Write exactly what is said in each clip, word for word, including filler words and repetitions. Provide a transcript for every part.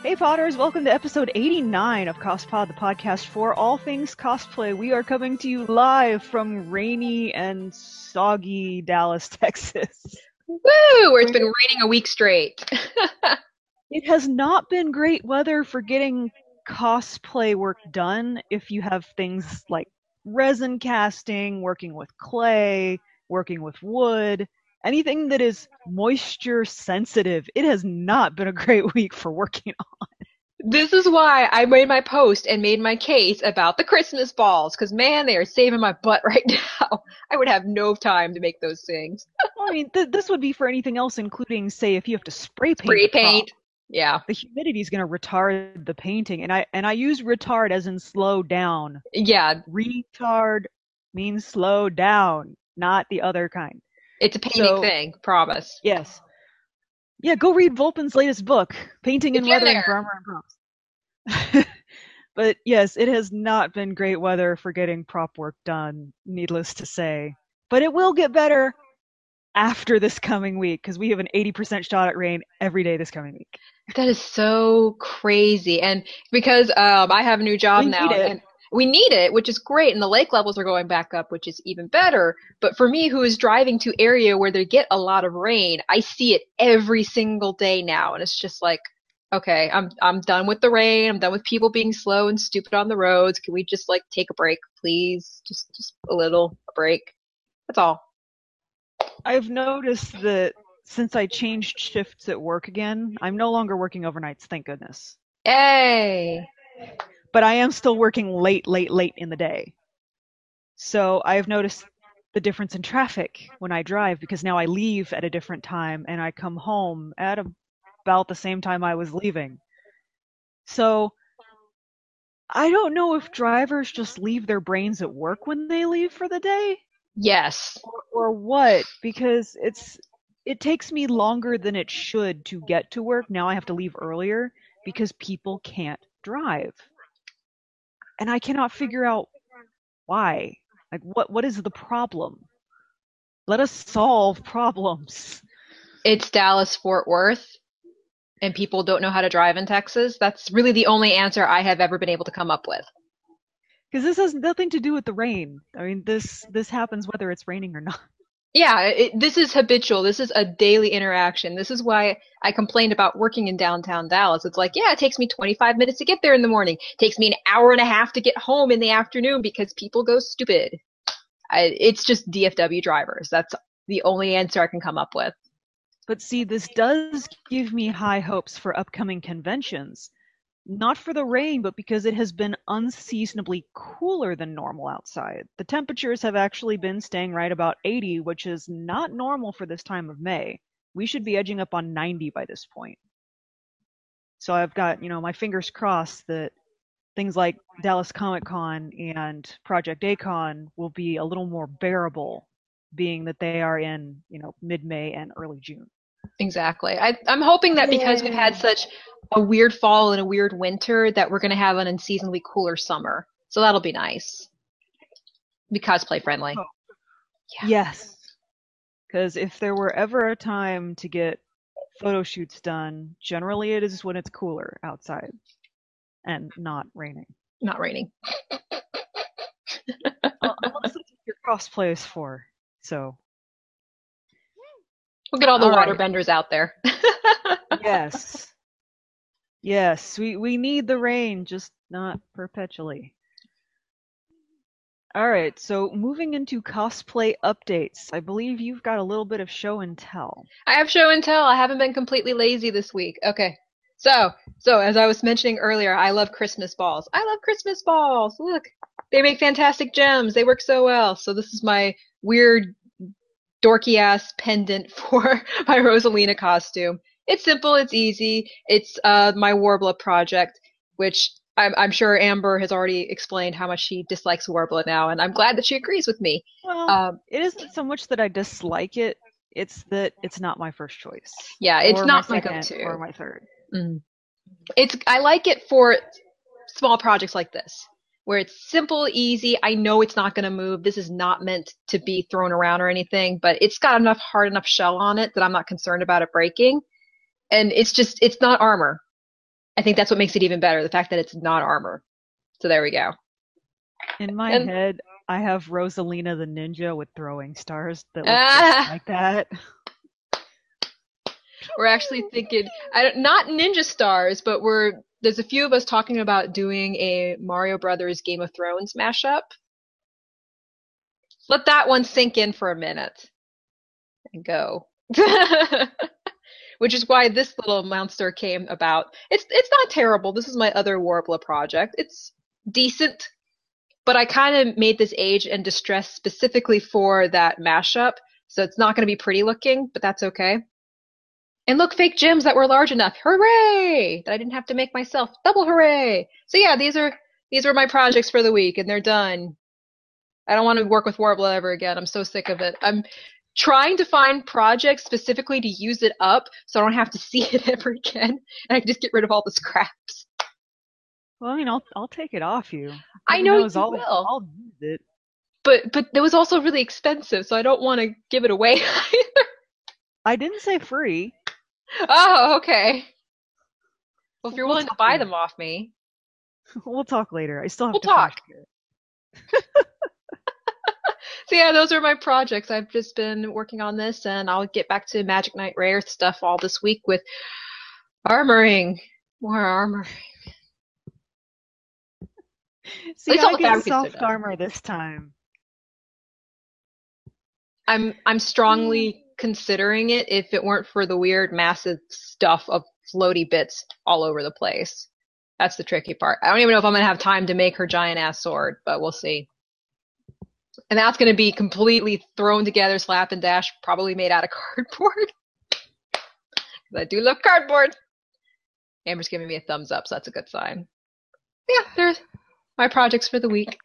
Hey Potters, welcome to episode eighty-nine of CospPod, the podcast for all things cosplay. We are coming to you live from rainy and soggy Dallas, Texas. Woo! Where it's been raining a week straight. It has not been great weather for getting cosplay work done if you have things like resin casting, working with clay, working with wood, anything that is moisture sensitive. It has not been a great week for working on. This is why I made my post and made my case about the Christmas balls, because man, they are saving my butt right now. I would have no time to make those things. Well, I mean, th- this would be for anything else, including, say, if you have to spray paint. Spray paint, yeah. The humidity is going to retard the painting, and I and I use retard as in slow down. Yeah. Retard means slow down, not the other kind. It's a painting so, thing, promise. Yes. Yeah, go read Volpin's latest book, Painting and it's Weathering for Armor and Props. But yes, it has not been great weather for getting prop work done, needless to say. But it will get better after this coming week, because we have an eighty percent shot at rain every day this coming week. That is so crazy. And because um, I have a new job we now, need it. and we need it, which is great, and the lake levels are going back up, which is even better. But for me, who is driving to area where they get a lot of rain, I see it every single day now, and it's just like, okay, I'm I'm done with the rain. I'm done with people being slow and stupid on the roads. Can we just like take a break, please? Just just a little a break. That's all. I've noticed that since I changed shifts at work again, I'm no longer working overnights, thank goodness. Hey. But I am still working late, late, late in the day. So I've noticed the difference in traffic when I drive, because now I leave at a different time and I come home at about the same time I was leaving. So I don't know if drivers just leave their brains at work when they leave for the day. Yes. Or, or what? Because it's it takes me longer than it should to get to work. Now I have to leave earlier because people can't drive. And I cannot figure out why. Like, what what is the problem? Let us solve problems. It's Dallas-Fort Worth, and people don't know how to drive in Texas. That's really the only answer I have ever been able to come up with. Because this has nothing to do with the rain. I mean, this this happens whether it's raining or not. Yeah, it, this is habitual. This is a daily interaction. This is why I complained about working in downtown Dallas. It's like, yeah, it takes me twenty-five minutes to get there in the morning. It takes me an hour and a half to get home in the afternoon because people go stupid. I, it's just D F W drivers. That's the only answer I can come up with. But see, this does give me high hopes for upcoming conventions. Not for the rain, but because it has been unseasonably cooler than normal outside. The temperatures have actually been staying right about eighty, which is not normal for this time of May. We should be edging up on ninety by this point. So I've got, you know, my fingers crossed that things like Dallas Comic Con and Project A-Con will be a little more bearable, being that they are in, you know, mid-May and early June. Exactly. I, I'm hoping that because we've had such a weird fall and a weird winter that we're going to have an unseasonably cooler summer. So that'll be nice. Be cosplay friendly. Oh. Yeah. Yes. Because if there were ever a time to get photo shoots done, generally it is when it's cooler outside and not raining. Not raining. Well, unless that's what your cosplay is for. So. We'll get all the all water right. benders out there. Yes. Yes, we, we need the rain, just not perpetually. Alright, so moving into cosplay updates. I believe you've got a little bit of show and tell. I have show and tell. I haven't been completely lazy this week. Okay. So, so as I was mentioning earlier, I love Christmas balls. I love Christmas balls. Look, they make fantastic gems. They work so well. So this is my weird dorky ass pendant for my Rosalina costume. It's simple, it's easy. It's uh my Warbler project, which I'm, I'm sure Amber has already explained how much she dislikes Warbler now, and I'm glad that she agrees with me. Well, Um, it isn't so much that I dislike it, it's that it's not my first choice. yeah, it's or not my my second, go-to. or my third. Mm. It's I like it for small projects like this, where it's simple, easy. I know it's not going to move. This is not meant to be thrown around or anything, but it's got enough hard enough shell on it that I'm not concerned about it breaking. And it's just, it's not armor. I think that's what makes it even better, the fact that it's not armor. So there we go. In my And head, I have Rosalina the ninja with throwing stars that look just ah, like that. Pew we're actually pew. thinking, I don't, not Ninja Stars, but we're there's a few of us talking about doing a Mario Brothers Game of Thrones mashup. Let that one sink in for a minute and go. Which is why this little monster came about. It's it's not terrible. This is my other Warbler project. It's decent, but I kind of made this age and distress specifically for that mashup, so it's not going to be pretty looking, but that's okay. And look, fake gems that were large enough. Hooray! That I didn't have to make myself. Double hooray! So yeah, these are these were my projects for the week, and they're done. I don't want to work with Warbler ever again. I'm so sick of it. I'm trying to find projects specifically to use it up so I don't have to see it ever again, and I can just get rid of all the scraps. Well, I mean, I'll I'll take it off you. I Heaven know knows you I'll will, I'll use it. but but it was also really expensive, so I don't want to give it away either. I didn't say free. Oh, okay. Well, if you're We'll willing to talk buy later. them off me, We'll talk later. I still have we'll to finish talk. it. So yeah, those are my projects. I've just been working on this, and I'll get back to Magic Knight Rare stuff all this week with armoring. More armor. At See, least all I the get fabricates are soft done. armor this time. I'm I'm strongly considering it if it weren't for the weird massive stuff of floaty bits all over the place. That's the tricky part. I don't even know if I'm gonna have time to make her giant ass sword, but we'll see. And that's gonna be completely thrown together, slap and dash, probably made out of cardboard. I do love cardboard. Amber's giving me a thumbs up, so that's a good sign. Yeah, there's my projects for the week.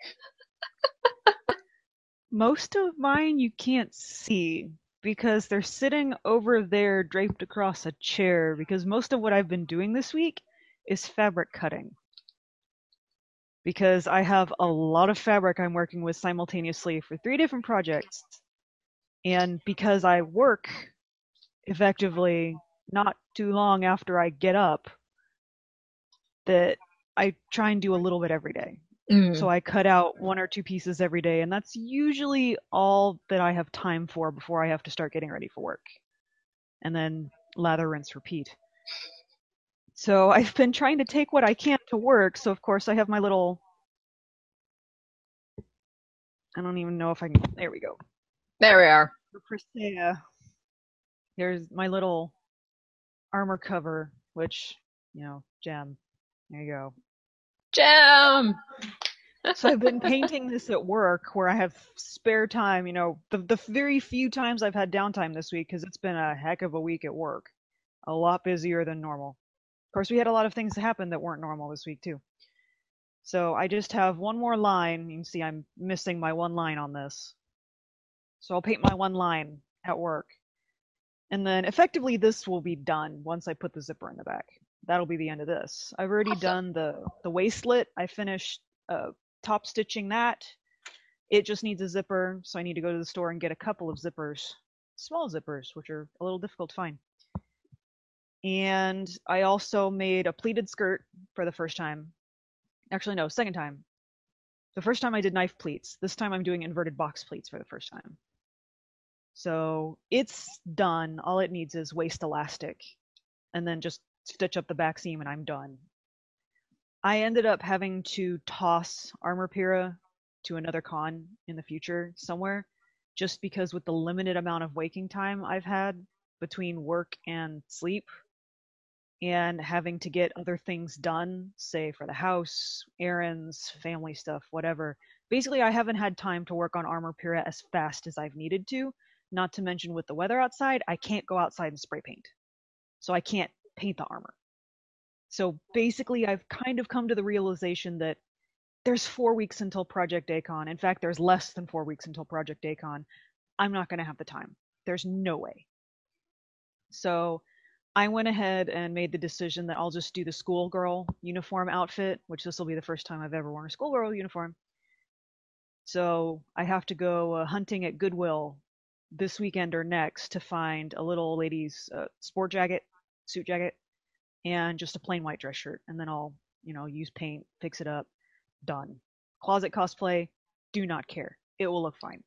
Most of mine you can't see because they're sitting over there draped across a chair because most of what I've been doing this week is fabric cutting. Because I have a lot of fabric I'm working with simultaneously for three different projects. And because I work effectively not too long after I get up, that I try and do a little bit every day. So Mm. I cut out one or two pieces every day, and that's usually all that I have time for before I have to start getting ready for work. And then lather, rinse, repeat. So I've been trying to take what I can to work. So of course I have my little, I don't even know if I can, there we go. There we are. For Prestea, here's my little armor cover, which, you know, gem. There you go. Gem! So I've been painting this at work where I have spare time, you know, the, the very few times I've had downtime this week because it's been a heck of a week at work. A lot busier than normal. Of course, we had a lot of things happen that weren't normal this week too. So I just have one more line. You can see I'm missing my one line on this. So I'll paint my one line at work. And then effectively this will be done once I put the zipper in the back. That'll be the end of this. I've already Awesome. done the, the waistlet. I finished uh, top stitching that. It just needs a zipper, so I need to go to the store and get a couple of zippers. Small zippers, which are a little difficult to find. And I also made a pleated skirt for the first time. Actually, no, second time. The first time I did knife pleats. This time I'm doing inverted box pleats for the first time. So it's done. All it needs is waist elastic. And then just stitch up the back seam and I'm done. I ended up having to toss Armorpyra to another con in the future somewhere, just because with the limited amount of waking time I've had between work and sleep, and having to get other things done, say for the house, errands, family stuff, whatever. Basically, I haven't had time to work on Armorpyra as fast as I've needed to, not to mention with the weather outside, I can't go outside and spray paint. So I can't paint the armor. So basically, I've kind of come to the realization that there's four weeks until Project Dacon. In fact, there's less than four weeks until Project Dacon. I'm not going to have the time. There's no way. So I went ahead and made the decision that I'll just do the schoolgirl uniform outfit, which this will be the first time I've ever worn a schoolgirl uniform. So I have to go uh, hunting at Goodwill this weekend or next to find a little lady's uh, sport jacket, suit jacket. and just a plain white dress shirt. And then I'll, you know, use paint, fix it up, done. Closet cosplay, do not care. It will look fine.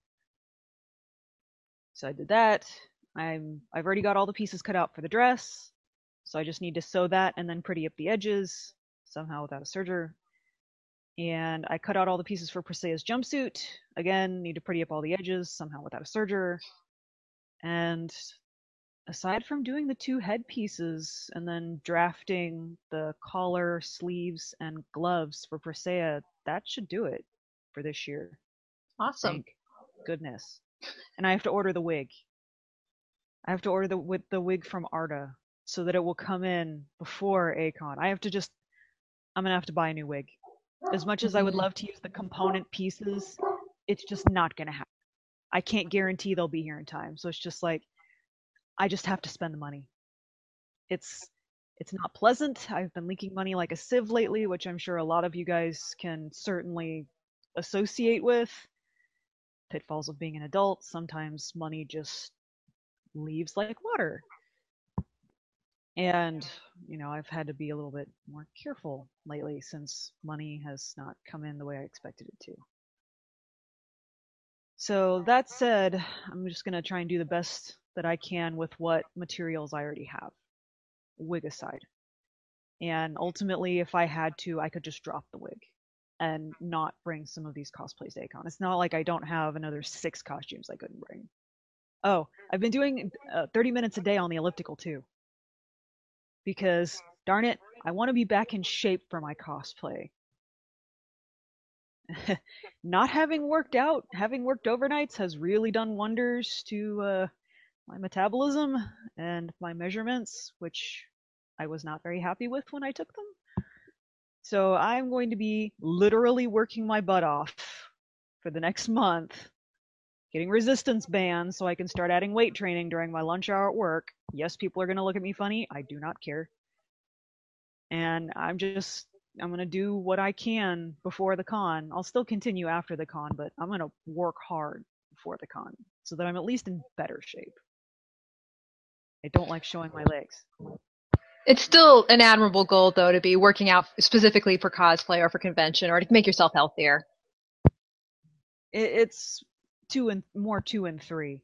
So I did that. I'm, I've already got all the pieces cut out for the dress. So I just need to sew that and then pretty up the edges, somehow without a serger. And I cut out all the pieces for Presea's jumpsuit. Again, need to pretty up all the edges, somehow without a serger. And aside from doing the two headpieces and then drafting the collar, sleeves, and gloves for Presea, that should do it for this year. Awesome. Thank goodness. And I have to order the wig. I have to order the with the wig from Arda so that it will come in before A CON. I have to just, I'm gonna have to buy a new wig. As much as I would love to use the component pieces, it's just not gonna happen. I can't guarantee they'll be here in time. So it's just like, I just have to spend the money. It's it's not pleasant. I've been leaking money like a sieve lately, which I'm sure a lot of you guys can certainly associate with. Pitfalls of being an adult. Sometimes money just leaves like water. And, you know, I've had to be a little bit more careful lately since money has not come in the way I expected it to. So that said, I'm just going to try and do the best that I can with what materials I already have, wig aside. And ultimately, if I had to, I could just drop the wig and not bring some of these cosplays to A CON. It's not like I don't have another six costumes I couldn't bring. Oh, I've been doing uh, thirty minutes a day on the elliptical too. Because, darn it, I want to be back in shape for my cosplay. Not having worked out, having worked overnights has really done wonders to uh, my metabolism and my measurements, which I was not very happy with when I took them. So I'm going to be literally working my butt off for the next month, getting resistance bands so I can start adding weight training during my lunch hour at work. Yes, people are going to look at me funny. I do not care. And I'm just, I'm going to do what I can before the con. I'll still continue after the con, but I'm going to work hard before the con so that I'm at least in better shape. I don't like showing my legs. It's still an admirable goal, though, to be working out specifically for cosplay or for convention or to make yourself healthier. It, it's two and more two and three.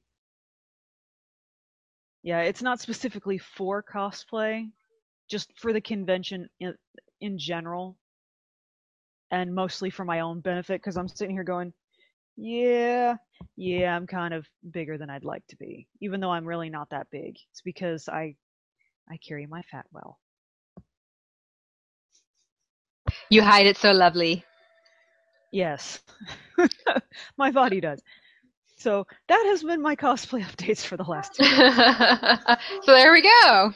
Yeah, it's not specifically for cosplay, just for the convention in, in general, and mostly for my own benefit, because I'm sitting here going, yeah, yeah, I'm kind of bigger than I'd like to be, even though I'm really not that big. It's because I I carry my fat well. You hide it so lovely. Yes, my body does. So that has been my cosplay updates for the last two days. So there we go.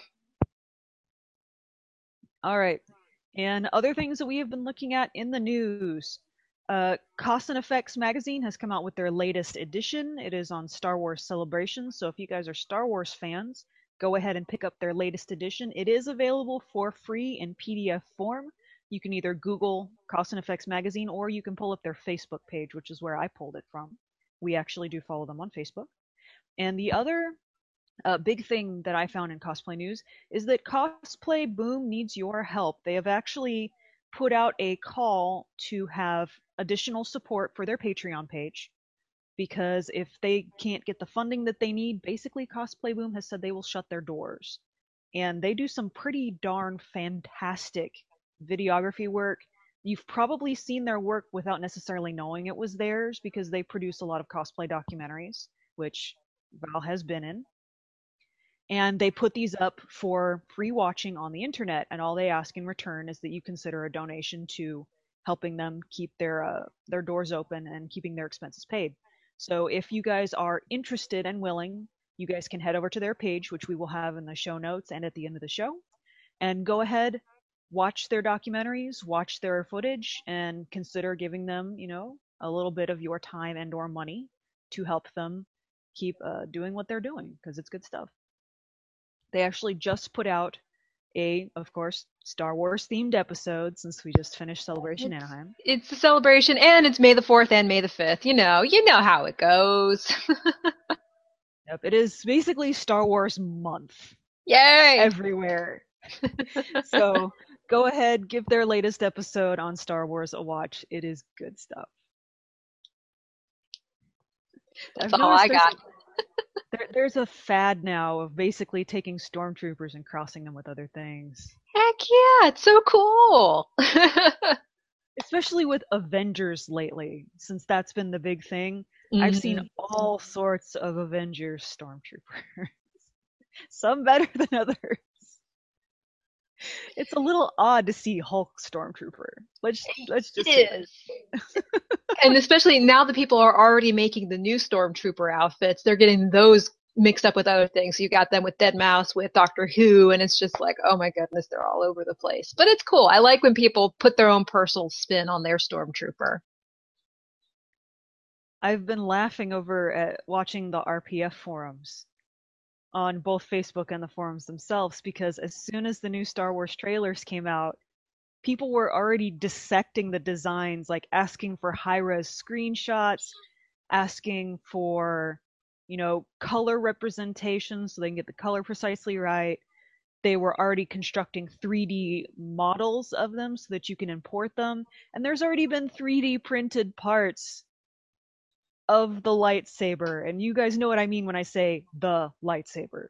All right. And other things that we have been looking at in the news. Uh, Cost and Effects magazine has come out with their latest edition. It is on Star Wars Celebration. So if you guys are Star Wars fans, go ahead and pick up their latest edition. It is available for free in P D F form. You can either Google Cost and Effects magazine or you can pull up their Facebook page, which is where I pulled it from. We actually do follow them on Facebook. And the other uh, big thing that I found in cosplay news is that Cosplay Boom needs your help. They have actually put out a call to have additional support for their Patreon page, because if they can't get the funding that they need, basically Cosplay Boom has said they will shut their doors. And they do some pretty darn fantastic videography work. You've probably seen their work without necessarily knowing it was theirs, because they produce a lot of cosplay documentaries, which Val has been in. And they put these up for free watching on the internet, and all they ask in return is that you consider a donation to helping them keep their uh, their doors open and keeping their expenses paid. So if you guys are interested and willing, you guys can head over to their page, which we will have in the show notes and at the end of the show, and go ahead, watch their documentaries, watch their footage, and consider giving them, you know, a little bit of your time and or money to help them keep uh, doing what they're doing, because it's good stuff. They actually just put out a, of course, Star Wars themed episode since we just finished Celebration it's, Anaheim. It's a celebration, and it's May the fourth and May the fifth. You know, you know how it goes. Yep, it is basically Star Wars month. Yay! Everywhere. So go ahead, give their latest episode on Star Wars a watch. It is good stuff. That's I've all noticed I there's got. a, there, there's a fad now of basically taking stormtroopers and crossing them with other things. Heck yeah, it's so cool. Especially with Avengers lately, since that's been the big thing. I've seen Mhm. all sorts of Avengers stormtroopers. Some better than others. It's a little odd to see Hulk stormtrooper. Let's let's It just say is. And especially now that people are already making the new Stormtrooper outfits, they're getting those mixed up with other things. You got them with Dead Mouse, with Doctor Who, and it's just like, oh my goodness, they're all over the place. But it's cool. I like when people put their own personal spin on their Stormtrooper. I've been laughing over at watching the R P F forums on both Facebook and the forums themselves because as soon as the new Star Wars trailers came out, people were already dissecting the designs, like asking for high-res screenshots, asking for, you know, color representation so they can get the color precisely right. They were already constructing three D models of them so that you can import them. And there's already been three D printed parts of the lightsaber. And you guys know what I mean when I say the lightsaber.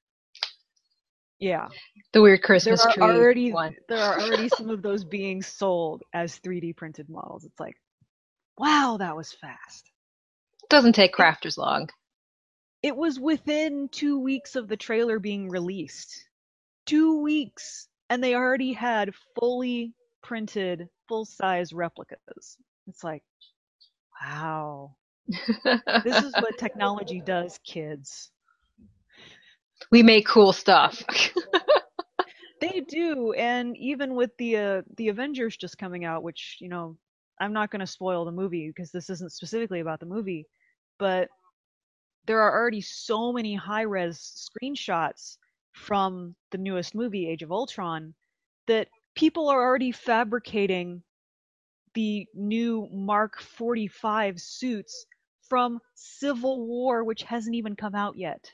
Yeah. The weird There Christmas are tree already one. there are already some of those being sold as three D printed models. It's like, wow, that was fast. Doesn't take It crafters long. it was within two weeks of the trailer being released. Two weeks, and they already had fully printed, full-size replicas. It's like, wow. This is what technology does, kids. We make cool stuff. They do, and even with the uh, the Avengers just coming out, which, you know, I'm not going to spoil the movie because this isn't specifically about the movie, but there are already so many high-res screenshots from the newest movie, Age of Ultron, that people are already fabricating the new Mark forty-five suits from Civil War, which hasn't even come out yet.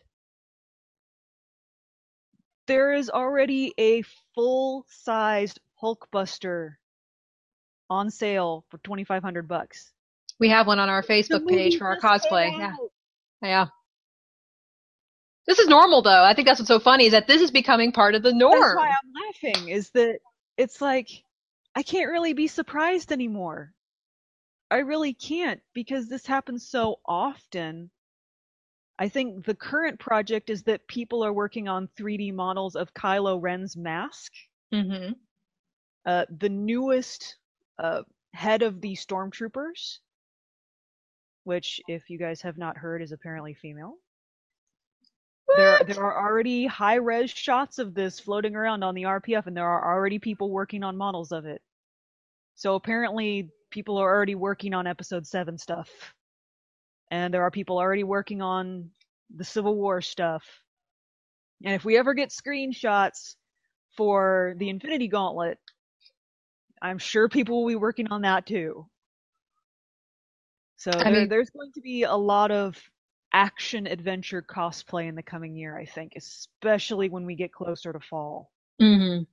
There is already a full-sized Hulkbuster on sale for twenty-five hundred bucks. We have one on our The Facebook page movie for our just came cosplay. Yeah. out. Yeah. This is normal though. I think that's what's so funny is that this is becoming part of the That's why norm. I'm laughing, is that it's like I can't really be surprised anymore. I really can't because this happens so often. I think the current project is that people are working on three D models of Kylo Ren's mask. Hmm. Uh, the newest uh, head of the Stormtroopers, which, if you guys have not heard, is apparently female. There, What? there are already high-res shots of this floating around on the R P F, and there are already people working on models of it. So apparently, people are already working on Episode Seven stuff, and there are people already working on the Civil War stuff. And if we ever get screenshots for the Infinity Gauntlet, I'm sure people will be working on that too. So I there, mean, there's going to be a lot of action adventure cosplay in the coming year, I think, especially when we get closer to fall. hmm.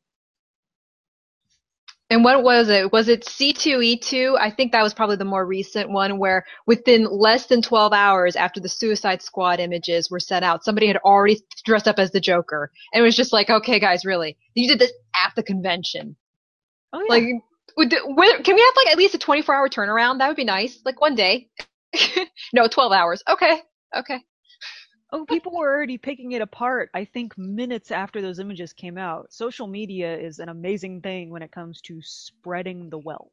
And what was it? Was it C two E two? I think that was probably the more recent one where within less than twelve hours after the Suicide Squad images were sent out, somebody had already dressed up as the Joker. And it was just like, okay, guys, really? You did this at the convention. Oh Like, yeah. would, would, can we have like at least a twenty-four hour turnaround? That would be nice. Like one day. No, twelve hours. Okay. Okay. Oh, people were already picking it apart, I think, minutes after those images came out. Social media is an amazing thing when it comes to spreading the wealth.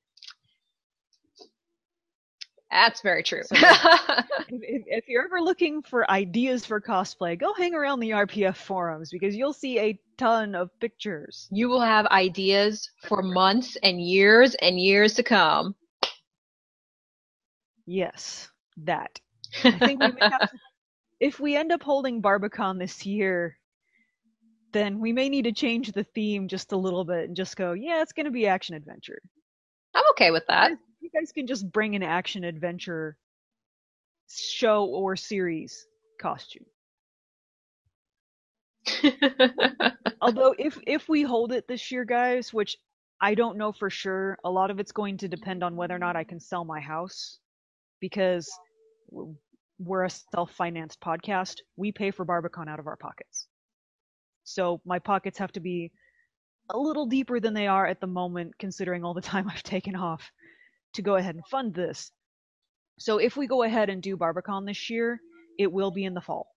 That's very true. So yeah, if, if, if you're ever looking for ideas for cosplay, go hang around the R P F forums because you'll see a ton of pictures. You will have ideas for months and years and years to come. Yes, that. I think we may have to, if we end up holding Barbicon this year, then we may need to change the theme just a little bit and just go, yeah, it's going to be action adventure. I'm okay with You that. guys, you guys can just bring an action adventure show or series costume. Although if if we hold it this year, guys, which I don't know for sure, a lot of it's going to depend on whether or not I can sell my house because w- we're a self-financed podcast. We pay for Barbicon out of our pockets. So my pockets have to be a little deeper than they are at the moment, considering all the time I've taken off to go ahead and fund this. So if we go ahead and do Barbicon this year, it will be in the fall.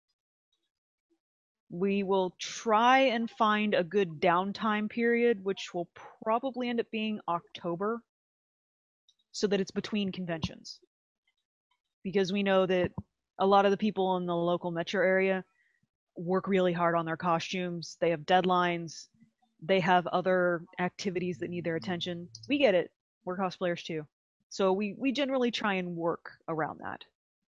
We will try and find a good downtime period, which will probably end up being October, so that it's between conventions. Because we know that a lot of the people in the local metro area work really hard on their costumes. They have deadlines. They have other activities that need their attention. We get it. We're cosplayers too. So we, we generally try and work around that.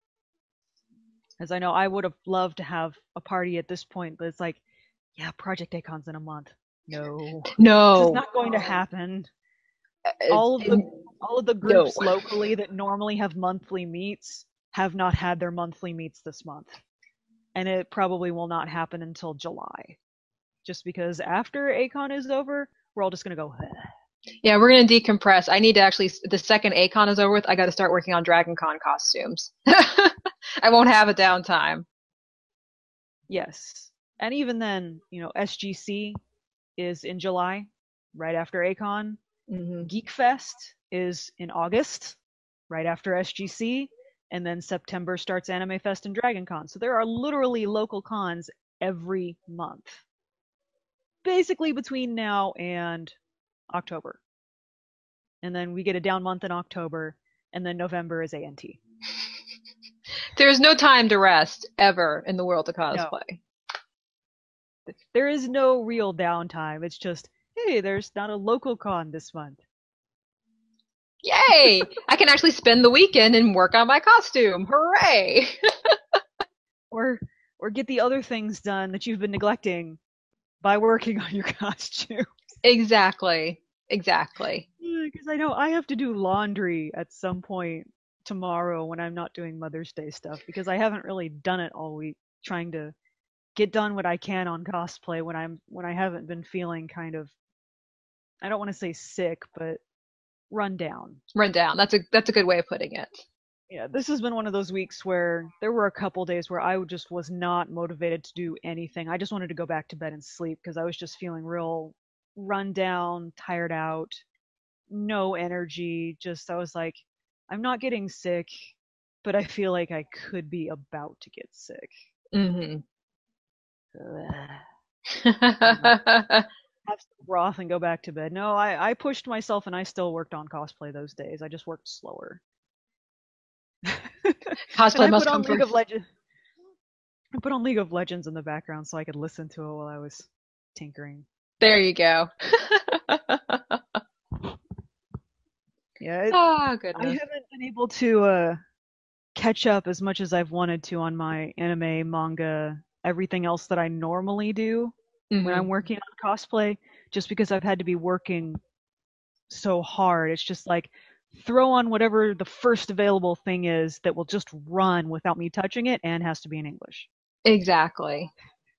As I know, I would have loved to have a party at this point, but it's like, yeah, Project Acon's in a month. No. No. This is not going to happen. All of the all of the groups no. locally that normally have monthly meets have not had their monthly meets this month. And it probably will not happen until July. Just because after Acon is over, we're all just going to go, eh. Yeah, we're going to decompress. I need to actually, the second Acon is over with, I got to start working on Dragon Con costumes. I won't have a downtime. Yes. And even then, you know, S G C is in July, right after Acon. Mm-hmm. Geek Fest is in August, right after S G C. And then September starts Anime Fest and Dragon Con. So there are literally local cons every month. Basically between now and October. And then we get a down month in October, and then November is A N T. There's no time to rest, ever, in the world of cosplay. No. There is no real downtime. It's just, hey, there's not a local con this month. Yay! I can actually spend the weekend and work on my costume. Hooray! or or get the other things done that you've been neglecting by working on your costume. Exactly. Exactly. Because I know I have to do laundry at some point tomorrow when I'm not doing Mother's Day stuff, because I haven't really done it all week, trying to get done what I can on cosplay when I'm when I haven't been feeling kind of, I don't want to say sick, but run down. Run down. That's a that's a good way of putting it. Yeah, this has been one of those weeks where there were a couple days where I just was not motivated to do anything. I just wanted to go back to bed and sleep because I was just feeling real run down, tired out, no energy. Just, I was like, I'm not getting sick, but I feel like I could be about to get sick. Mm-hmm. Have some broth and go back to bed. No, I, I pushed myself and I still worked on cosplay those days. I just worked slower. Cosplay must come League first. Of Legends. I put on League of Legends in the background so I could listen to it while I was tinkering. There you go. Yeah. It, oh, goodness. I haven't been able to uh, catch up as much as I've wanted to on my anime, manga, everything else that I normally do mm-hmm. when I'm working on cosplay, just because I've had to be working so hard. It's just like, throw on whatever the first available thing is that will just run without me touching it and has to be in English. Exactly.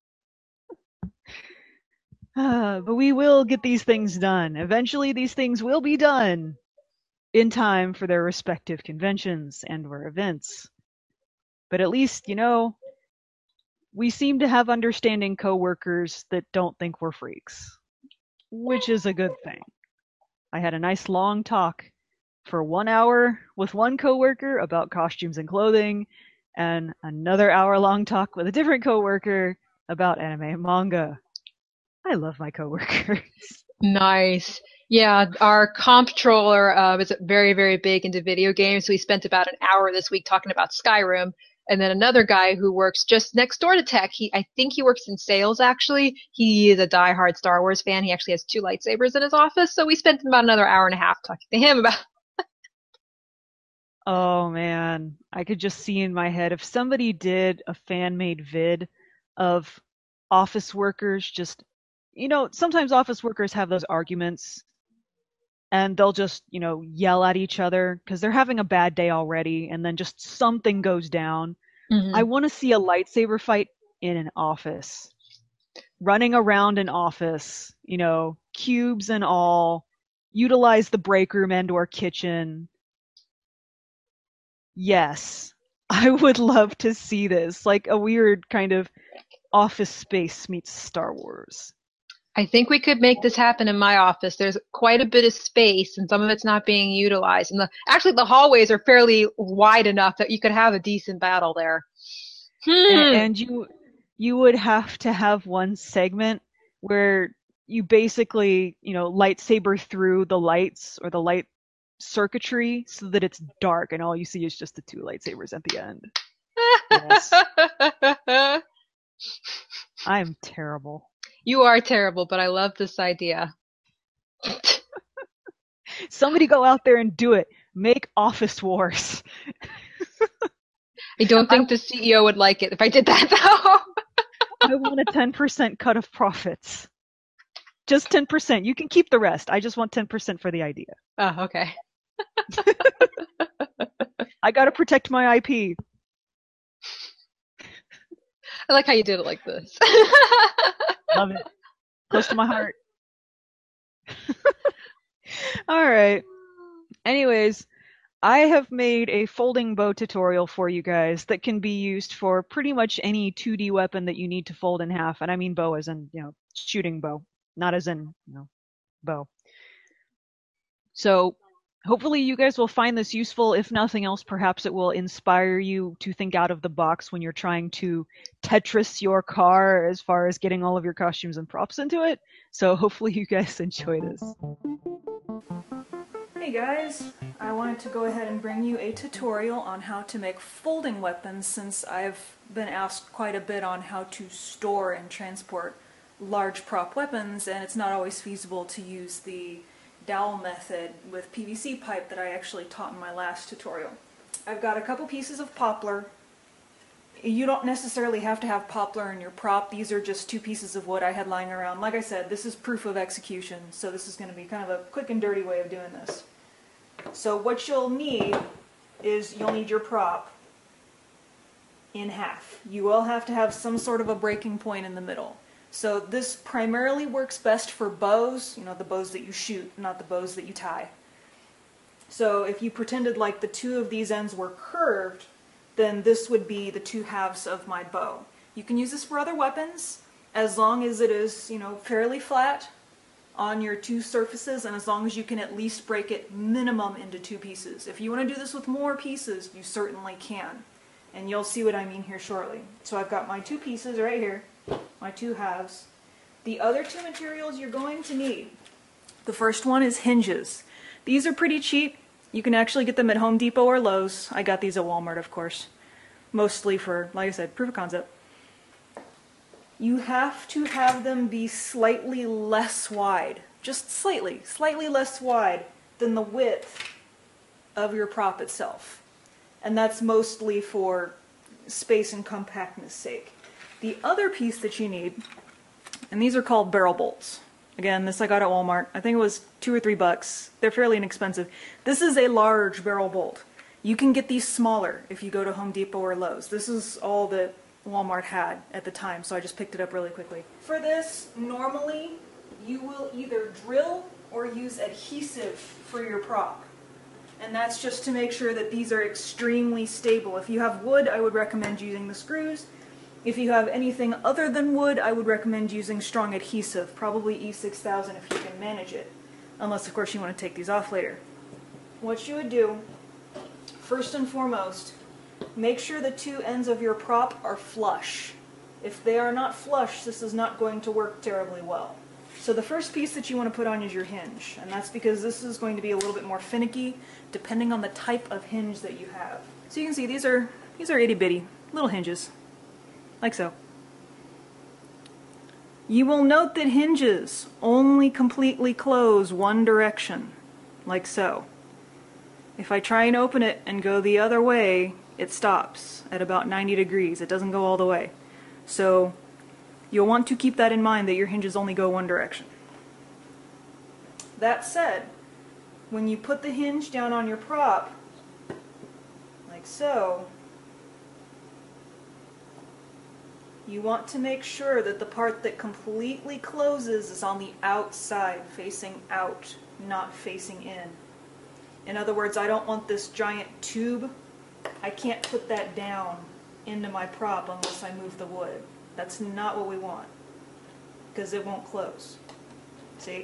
Uh, but we will get these things done. Eventually these things will be done in time for their respective conventions and or events. But at least, you know, we seem to have understanding coworkers that don't think we're freaks, which is a good thing. I had a nice long talk for one hour with one coworker about costumes and clothing, and another hour-long talk with a different coworker about anime and manga. I love my coworkers. Nice. Yeah, our comptroller uh, is very, very big into video games, so we spent about an hour this week talking about Skyrim. And then another guy who works just next door to tech, he I think he works in sales, actually. He is a diehard Star Wars fan. He actually has two lightsabers in his office, so we spent about another hour and a half talking to him about Oh man, I could just see in my head if somebody did a fan-made vid of office workers just, you know, sometimes office workers have those arguments and they'll just, you know, yell at each other because they're having a bad day already and then just something goes down. Mm-hmm. I want to see a lightsaber fight in an office. running around an office, you know, cubes and all, utilize the break room and or kitchen. Yes, I would love to see this, like a weird kind of Office Space meets Star Wars. I think we could make this happen in my office. There's quite a bit of space and some of it's not being utilized. And the, actually the hallways are fairly wide enough that you could have a decent battle there. And, Hmm. and you you would have to have one segment where you basically, you know, lightsaber through the lights or the light circuitry so that it's dark and all you see is just the two lightsabers at the end. Yes. I'm terrible. You are terrible, but I love this idea. Somebody go out there and do it. Make Office Wars. I don't I, think the C E O would like it if I did that though. I want a ten percent cut of profits. Just ten percent. You can keep the rest. I just want ten percent for the idea. Oh, okay. I gotta protect my I P. I like how you did it like this. Love it. Close to my heart. Alright. Anyways, I have made a folding bow tutorial for you guys that can be used for pretty much any two D weapon that you need to fold in half. And I mean bow as in, you know, shooting bow, not as in, you know, bow. So hopefully you guys will find this useful. If nothing else, perhaps it will inspire you to think out of the box when you're trying to Tetris your car as far as getting all of your costumes and props into it. So hopefully you guys enjoy this. Hey guys, I wanted to go ahead and bring you a tutorial on how to make folding weapons since I've been asked quite a bit on how to store and transport large prop weapons, and it's not always feasible to use the dowel method with P V C pipe that I actually taught in my last tutorial. I've got a couple pieces of poplar. You don't necessarily have to have poplar in your prop. These are just two pieces of wood I had lying around. Like I said, this is proof of execution, so this is going to be kind of a quick and dirty way of doing this. So what you'll need is you'll need your prop in half. You will have to have some sort of a breaking point in the middle. So this primarily works best for bows, you know, the bows that you shoot, not the bows that you tie. So if you pretended like the two of these ends were curved, then this would be the two halves of my bow. You can use this for other weapons as long as it is, you know, fairly flat on your two surfaces, and as long as you can at least break it minimum into two pieces. If you want to do this with more pieces, you certainly can. And you'll see what I mean here shortly. So I've got my two pieces right here, my two halves. The other two materials you're going to need. The first one is hinges. These are pretty cheap. You can actually get them at Home Depot or Lowe's. I got these at Walmart, of course. Mostly for, like I said, proof of concept. You have to have them be slightly less wide, just slightly, slightly less wide than the width of your prop itself. And that's mostly for space and compactness sake. The other piece that you need, and these are called barrel bolts. Again, this I got at Walmart. I think it was two or three bucks. They're fairly inexpensive. This is a large barrel bolt. You can get these smaller if you go to Home Depot or Lowe's. This is all that Walmart had at the time, so I just picked it up really quickly. For this, normally you will either drill or use adhesive for your prop. And that's just to make sure that these are extremely stable. If you have wood, I would recommend using the screws. If you have anything other than wood, I would recommend using strong adhesive, probably E six thousand if you can manage it. Unless, of course, you want to take these off later. What you would do, first and foremost, make sure the two ends of your prop are flush. If they are not flush, this is not going to work terribly well. So the first piece that you want to put on is your hinge, and that's because this is going to be a little bit more finicky depending on the type of hinge that you have. So you can see these are these are itty bitty little hinges, like so. You will note that hinges only completely close one direction, like so. If I try and open it and go the other way, it stops at about ninety degrees. It doesn't go all the way. So you'll want to keep that in mind, that your hinges only go one direction. That said, when you put the hinge down on your prop, like so, you want to make sure that the part that completely closes is on the outside, facing out, not facing in. In other words, I don't want this giant tube. I can't put that down into my prop unless I move the wood. That's not what we want, because it won't close. See?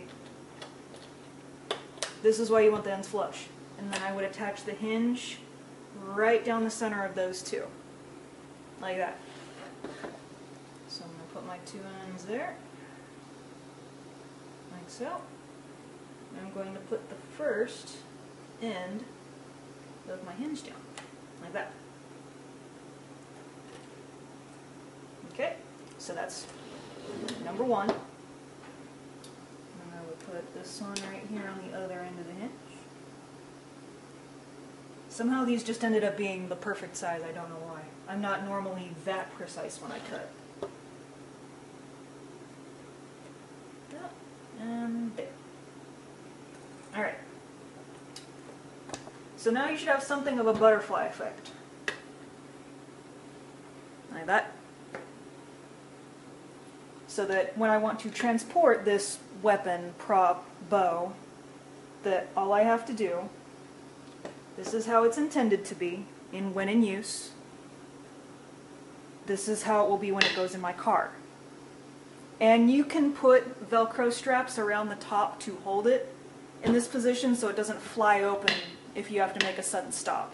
This is why you want the ends flush. And then I would attach the hinge right down the center of those two, like that. So I'm going to put my two ends there, like so. And I'm going to put the first end of my hinge down, like that. Okay, so that's number one. And I would put this one right here on the other end of the hinge. Somehow these just ended up being the perfect size, I don't know why. I'm not normally that precise when I cut. And there. Alright. So now you should have something of a butterfly effect. Like that. So that when I want to transport this weapon, prop, bow, that all I have to do, this is how it's intended to be in when in use. This is how it will be when it goes in my car. And you can put Velcro straps around the top to hold it in this position so it doesn't fly open if you have to make a sudden stop.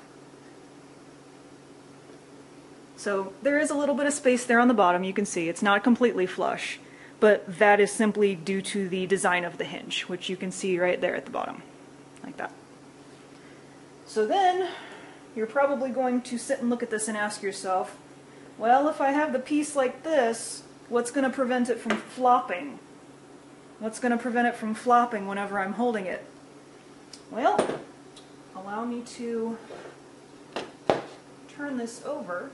So there is a little bit of space there on the bottom, you can see. It's not completely flush, but that is simply due to the design of the hinge, which you can see right there at the bottom, like that. So then, you're probably going to sit and look at this and ask yourself, well, if I have the piece like this, what's going to prevent it from flopping? What's going to prevent it from flopping whenever I'm holding it? Well, allow me to turn this over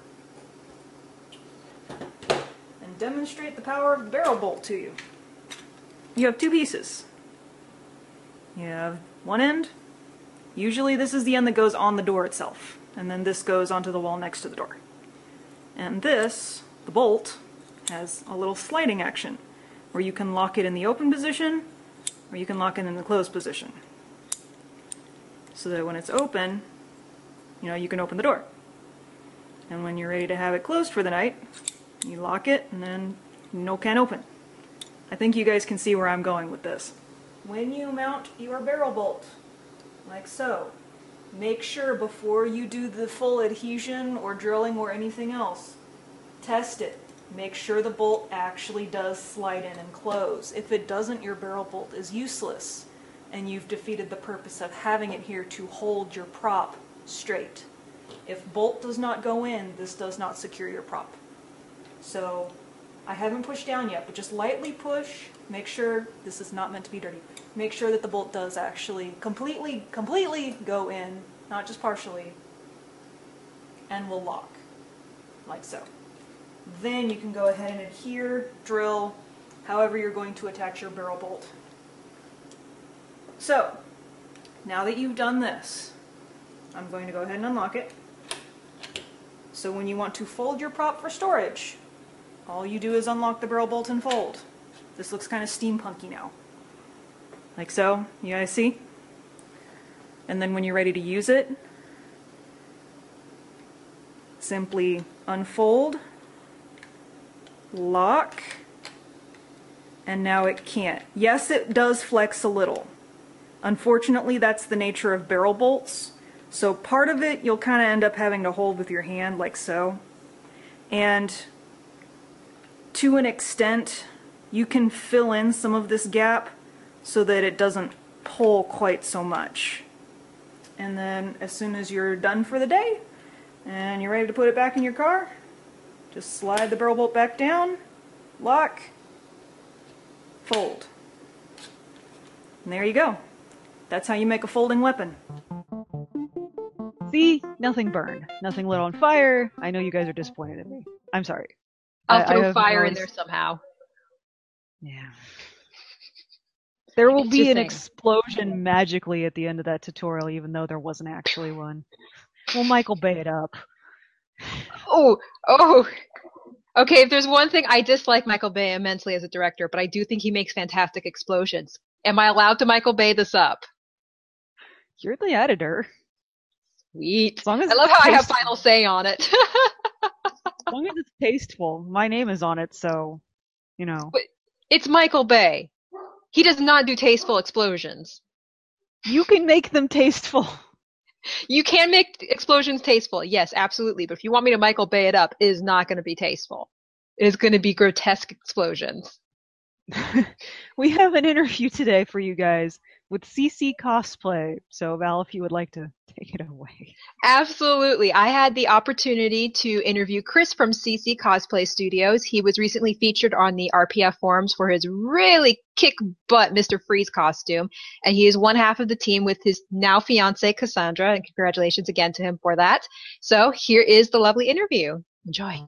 and demonstrate the power of the barrel bolt to you. You have two pieces. You have one end. Usually this is the end that goes on the door itself, and then this goes onto the wall next to the door. And this, the bolt, has a little sliding action, where you can lock it in the open position, or you can lock it in the closed position. So that when it's open, you know, you can open the door. And when you're ready to have it closed for the night, you lock it, and then no can open. I think you guys can see where I'm going with this. When you mount your barrel bolt, like so, make sure before you do the full adhesion or drilling or anything else, test it. Make sure the bolt actually does slide in and close. If it doesn't, your barrel bolt is useless, and you've defeated the purpose of having it here to hold your prop straight. If bolt does not go in, this does not secure your prop. So I haven't pushed down yet, but just lightly push. Make sure, this is not meant to be dirty, make sure that the bolt does actually completely, completely go in, not just partially, and will lock, like so. Then you can go ahead and adhere, drill, however you're going to attach your barrel bolt. So, now that you've done this, I'm going to go ahead and unlock it. So when you want to fold your prop for storage, all you do is unlock the barrel bolt and fold. This looks kind of steampunky now. Like so, you guys see? And then when you're ready to use it, simply unfold, lock, and now it can't. Yes, it does flex a little. Unfortunately, that's the nature of barrel bolts. So part of it you'll kind of end up having to hold with your hand like so. And to an extent, you can fill in some of this gap so that it doesn't pull quite so much. And then as soon as you're done for the day and you're ready to put it back in your car, just slide the barrel bolt back down, lock, fold. And there you go. That's how you make a folding weapon. See? Nothing burned. Nothing lit on fire. I know you guys are disappointed in me. I'm sorry. I'll I, throw I fire no, in there somehow. Yeah. There will It's be just an saying. explosion magically at the end of that tutorial, even though there wasn't actually one. Well, Michael Bay it up. Oh, oh. Okay, if there's one thing I dislike Michael Bay immensely as a director, but I do think he makes fantastic explosions. Am I allowed to Michael Bay this up? You're the editor. Sweet. As long as I love it's how I have tasteful. final say on it. As long as it's tasteful. My name is on it, so, you know. But it's Michael Bay. He does not do tasteful explosions. You can make them tasteful. You can make explosions tasteful, yes, absolutely. But if you want me to Michael Bay it up, it is not going to be tasteful. It is going to be grotesque explosions. We have an interview today for you guys with C C Cosplay. So, Val, if you would like to take it away. Absolutely. I had the opportunity to interview Chris from C C Cosplay Studios. He was recently featured on the R P F forums for his really kick-butt Mister Freeze costume, and he is one half of the team with his now fiancée, Cassandra, and congratulations again to him for that. So here is the lovely interview. Enjoy.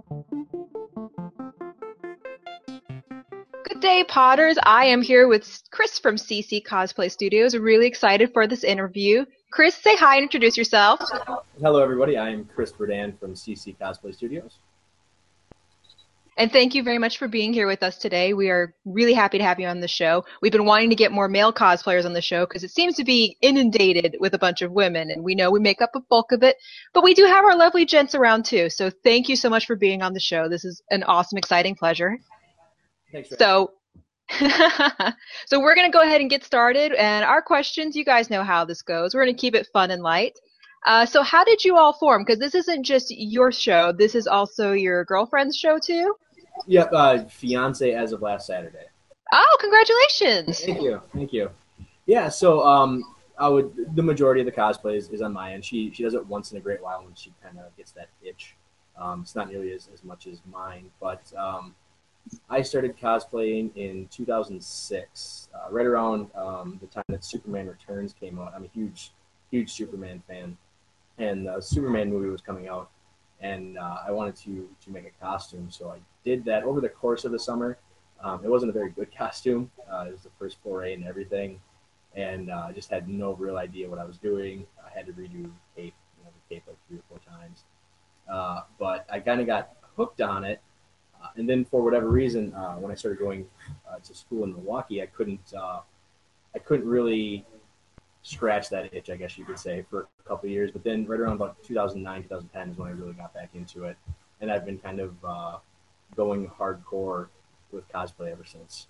Good day, Potters. I am here with Chris from C C Cosplay Studios. Really excited for this interview. Chris, say hi and introduce yourself. Hello, everybody. I'm Chris Berdan from C C Cosplay Studios. And thank you very much for being here with us today. We are really happy to have you on the show. We've been wanting to get more male cosplayers on the show because it seems to be inundated with a bunch of women, and we know we make up a bulk of it, but we do have our lovely gents around too. So thank you so much for being on the show. This is an awesome, exciting pleasure. Thanks. So, so we're going to go ahead and get started. And our questions, you guys know how this goes. We're going to keep it fun and light. Uh, so how did you all form? Because this isn't just your show. This is also your girlfriend's show too? Yep, uh, fiance as of last Saturday. Oh, congratulations. Thank you. Thank you. Yeah, so um, I would the majority of the cosplay is, is on my end. She she does it once in a great while when she kind of gets that itch. Um, it's not nearly as, as much as mine, but um, I started cosplaying in two thousand six, uh, right around um, the time that Superman Returns came out. I'm a huge, huge Superman fan, and the Superman movie was coming out, and uh, I wanted to to make a costume, so I did that over the course of the summer. Um, it wasn't a very good costume. Uh, it was the first foray and everything, and uh, I just had no real idea what I was doing. I had to redo cape, you know, the cape like three or four times, uh, but I kind of got hooked on it. Uh, and then for whatever reason, uh, when I started going uh, to school in Milwaukee, I couldn't, uh, I couldn't really scratch that itch, I guess you could say, for a couple of years. But then right around about two thousand nine, two thousand ten is when I really got back into it. And I've been kind of uh, going hardcore with cosplay ever since.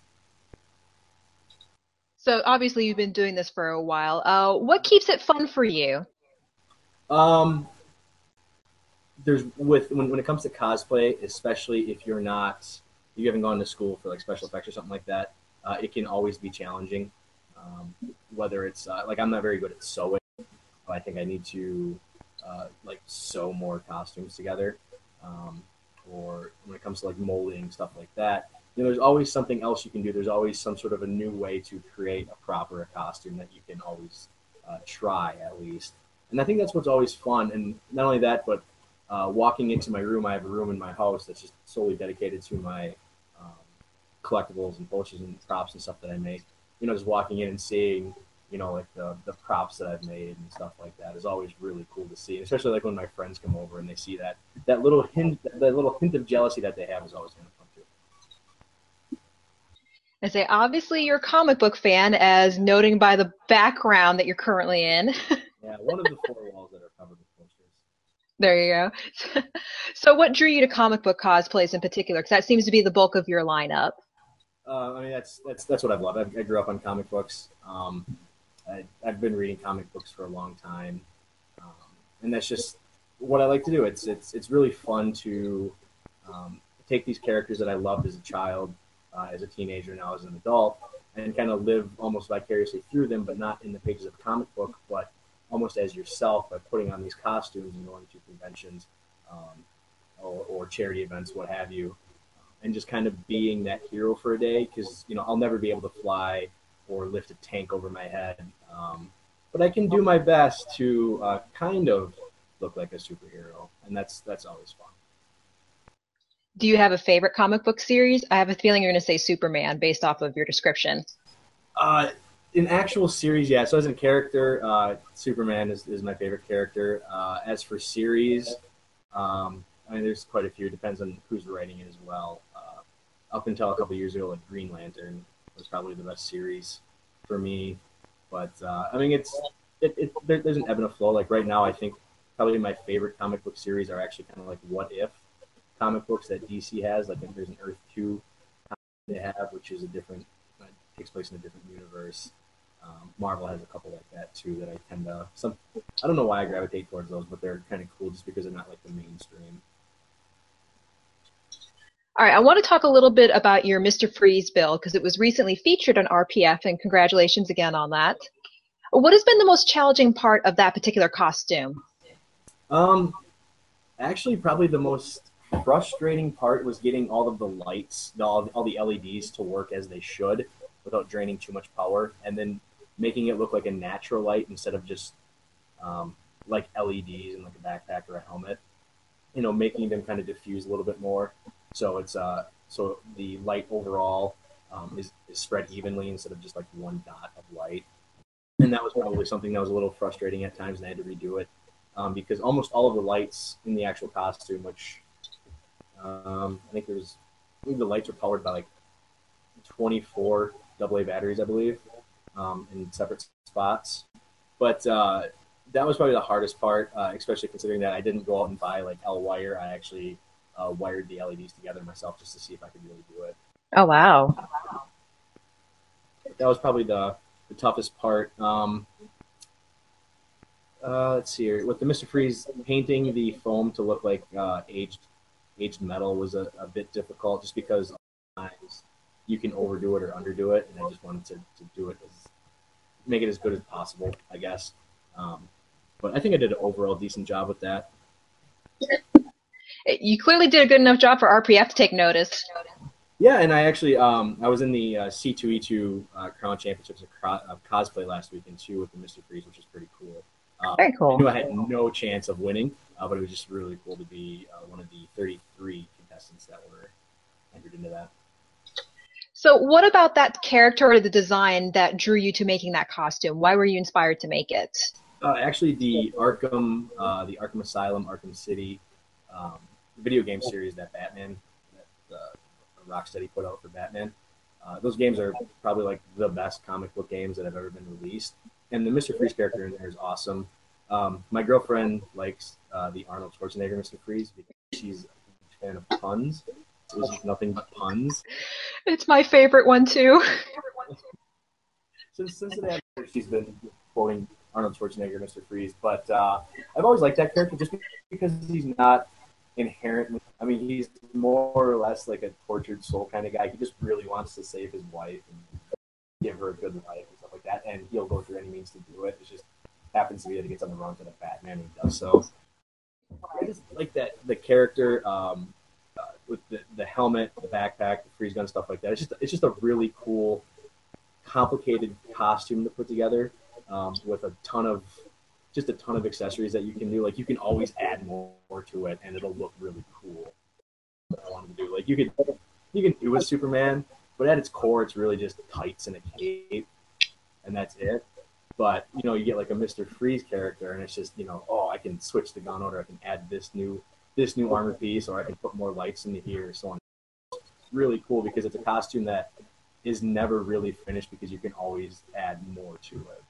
So obviously you've been doing this for a while. Uh, what keeps it fun for you? Um, there's with when, when it comes to cosplay, especially if you're not, if you haven't gone to school for like special effects or something like that, uh, it can always be challenging. Um, whether it's uh, like I'm not very good at sewing, but I think I need to uh, like sew more costumes together. Um, or when it comes to like molding stuff like that, you know, there's always something else you can do. There's always some sort of a new way to create a proper costume that you can always uh, try at least. And I think that's what's always fun. And not only that, but Uh, walking into my room, I have a room in my house that's just solely dedicated to my um, collectibles and posters and props and stuff that I make. You know, just walking in and seeing, you know, like the, the props that I've made and stuff like that is always really cool to see. Especially like when my friends come over and they see that that little hint, that little hint of jealousy that they have is always kind of fun too. I say, obviously you're a comic book fan, as noting by the background that you're currently in. Yeah, one of the four walls that are covered with posters. There you go. So what drew you to comic book cosplays in particular? Because that seems to be the bulk of your lineup. Uh, I mean, that's that's that's what I've loved. I, I grew up on comic books. Um, I, I've been reading comic books for a long time, um, and that's just what I like to do. It's it's it's really fun to um, take these characters that I loved as a child, uh, as a teenager, now as an adult, and kind of live almost vicariously through them, but not in the pages of a comic book, but almost as yourself by putting on these costumes and going to conventions um, or, or charity events, what have you, and just kind of being that hero for a day. Because, you know, I'll never be able to fly or lift a tank over my head, um, but I can do my best to uh, kind of look like a superhero, and that's that's always fun. Do you have a favorite comic book series? I have a feeling you're going to say Superman based off of your description. Uh, in actual series, yeah. So as a character, uh, Superman is, is my favorite character. Uh, as for series, um, I mean, there's quite a few. It depends on who's writing it as well. Uh, up until a couple years ago, like Green Lantern was probably the best series for me. But uh, I mean, it's it, it there, there's an ebb and a flow. Like right now, I think probably my favorite comic book series are actually kind of like What If comic books that D C has. Like there's an Earth Two they have, which is a different uh, takes place in a different universe. Um, Marvel has a couple like that too that I tend to some I don't know why I gravitate towards those, but they're kind of cool just because they're not like the mainstream. All right, I want to talk a little bit about your Mister Freeze build because it was recently featured on R P F, and congratulations again on that. What has been the most challenging part of that particular costume? Um, actually, probably the most frustrating part was getting all of the lights, all, all the L E Ds to work as they should without draining too much power, and then making it look like a natural light instead of just um, like L E Ds in like a backpack or a helmet. You know, making them kind of diffuse a little bit more, so it's uh, so the light overall um, is, is spread evenly instead of just like one dot of light. And that was probably something that was a little frustrating at times, and I had to redo it um, because almost all of the lights in the actual costume, which um, I think there's, I think the lights are powered by like twenty-four double A batteries, I believe, um, in separate spots. But uh, that was probably the hardest part, uh, especially considering that I didn't go out and buy like L wire. I actually uh, wired the L E Ds together myself just to see if I could really do it. Oh, wow. But that was probably the, the toughest part. Um, uh, let's see here. With the Mister Freeze, painting the foam to look like uh, aged aged metal was a, a bit difficult just because sometimes you can overdo it or underdo it, and I just wanted to, to do it as make it as good as possible, I guess. Um, but I think I did an overall decent job with that. You clearly did a good enough job for R P F to take notice. Yeah, and I actually um, I was in the uh, C two E two uh, Crown Championships of, cro- of cosplay last weekend too with the Mister Freeze, which is pretty cool. Um, Very cool. I knew I had no chance of winning, uh, but it was just really cool to be uh, one of the thirty-three contestants that were entered into that. So what about that character or the design that drew you to making that costume? Why were you inspired to make it? Uh, actually, the Arkham, uh, the Arkham Asylum, Arkham City um, video game series that Batman, that uh, Rocksteady put out for Batman. Uh, those games are probably like the best comic book games that have ever been released. And the Mister Freeze character in there is awesome. Um, my girlfriend likes uh, the Arnold Schwarzenegger Mister Freeze because she's a fan of puns. It was just nothing but puns. It's my favorite one too. Since Cincinnati, she's been quoting Arnold Schwarzenegger Mister Freeze, but uh, I've always liked that character just because he's not inherently. I mean, he's more or less like a tortured soul kind of guy. He just really wants to save his wife and give her a good life and stuff like that, and he'll go through any means to do it. It just happens to be that he gets on the wrong side of Batman and he does so. I just like that the character um, uh, with the, the helmet, the backpack, the freeze gun, stuff like that. It's just it's just a really cool, complicated costume to put together um, with a ton of just a ton of accessories that you can do. Like you can always add more, more to it, and it'll look really cool. What I wanted to do, like you could you can do a Superman, but at its core, it's really just tights and a cape, and that's it. But you know, you get like a Mister Freeze character, and it's just you know, oh, I can switch the gun order, I can add this new this new armor piece, or I can put more lights into here, so on. It's really cool because it's a costume that is never really finished because you can always add more to it.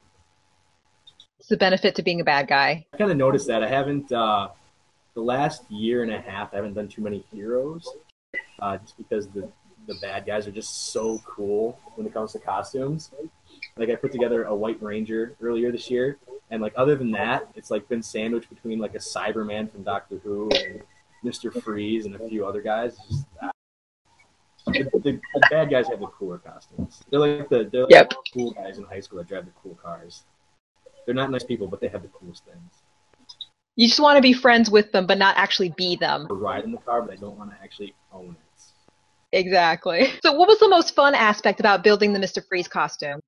It's the benefit to being a bad guy. I kind of noticed that. I haven't, uh, the last year and a half, I haven't done too many heroes, uh, just because the, the bad guys are just so cool when it comes to costumes. Like, I put together a White Ranger earlier this year, and, like, other than that, it's, like, been sandwiched between, like, a Cyberman from Doctor Who and Mister Freeze and a few other guys. It's just, uh, the, the, the bad guys have the cooler costumes. They're like the, they're like Yep. the cool guys in high school that drive the cool cars. They're not nice people, but they have the coolest things. You just want to be friends with them, but not actually be them. I ride in the car, but I don't want to actually own it. Exactly. So what was the most fun aspect about building the Mister Freeze costume?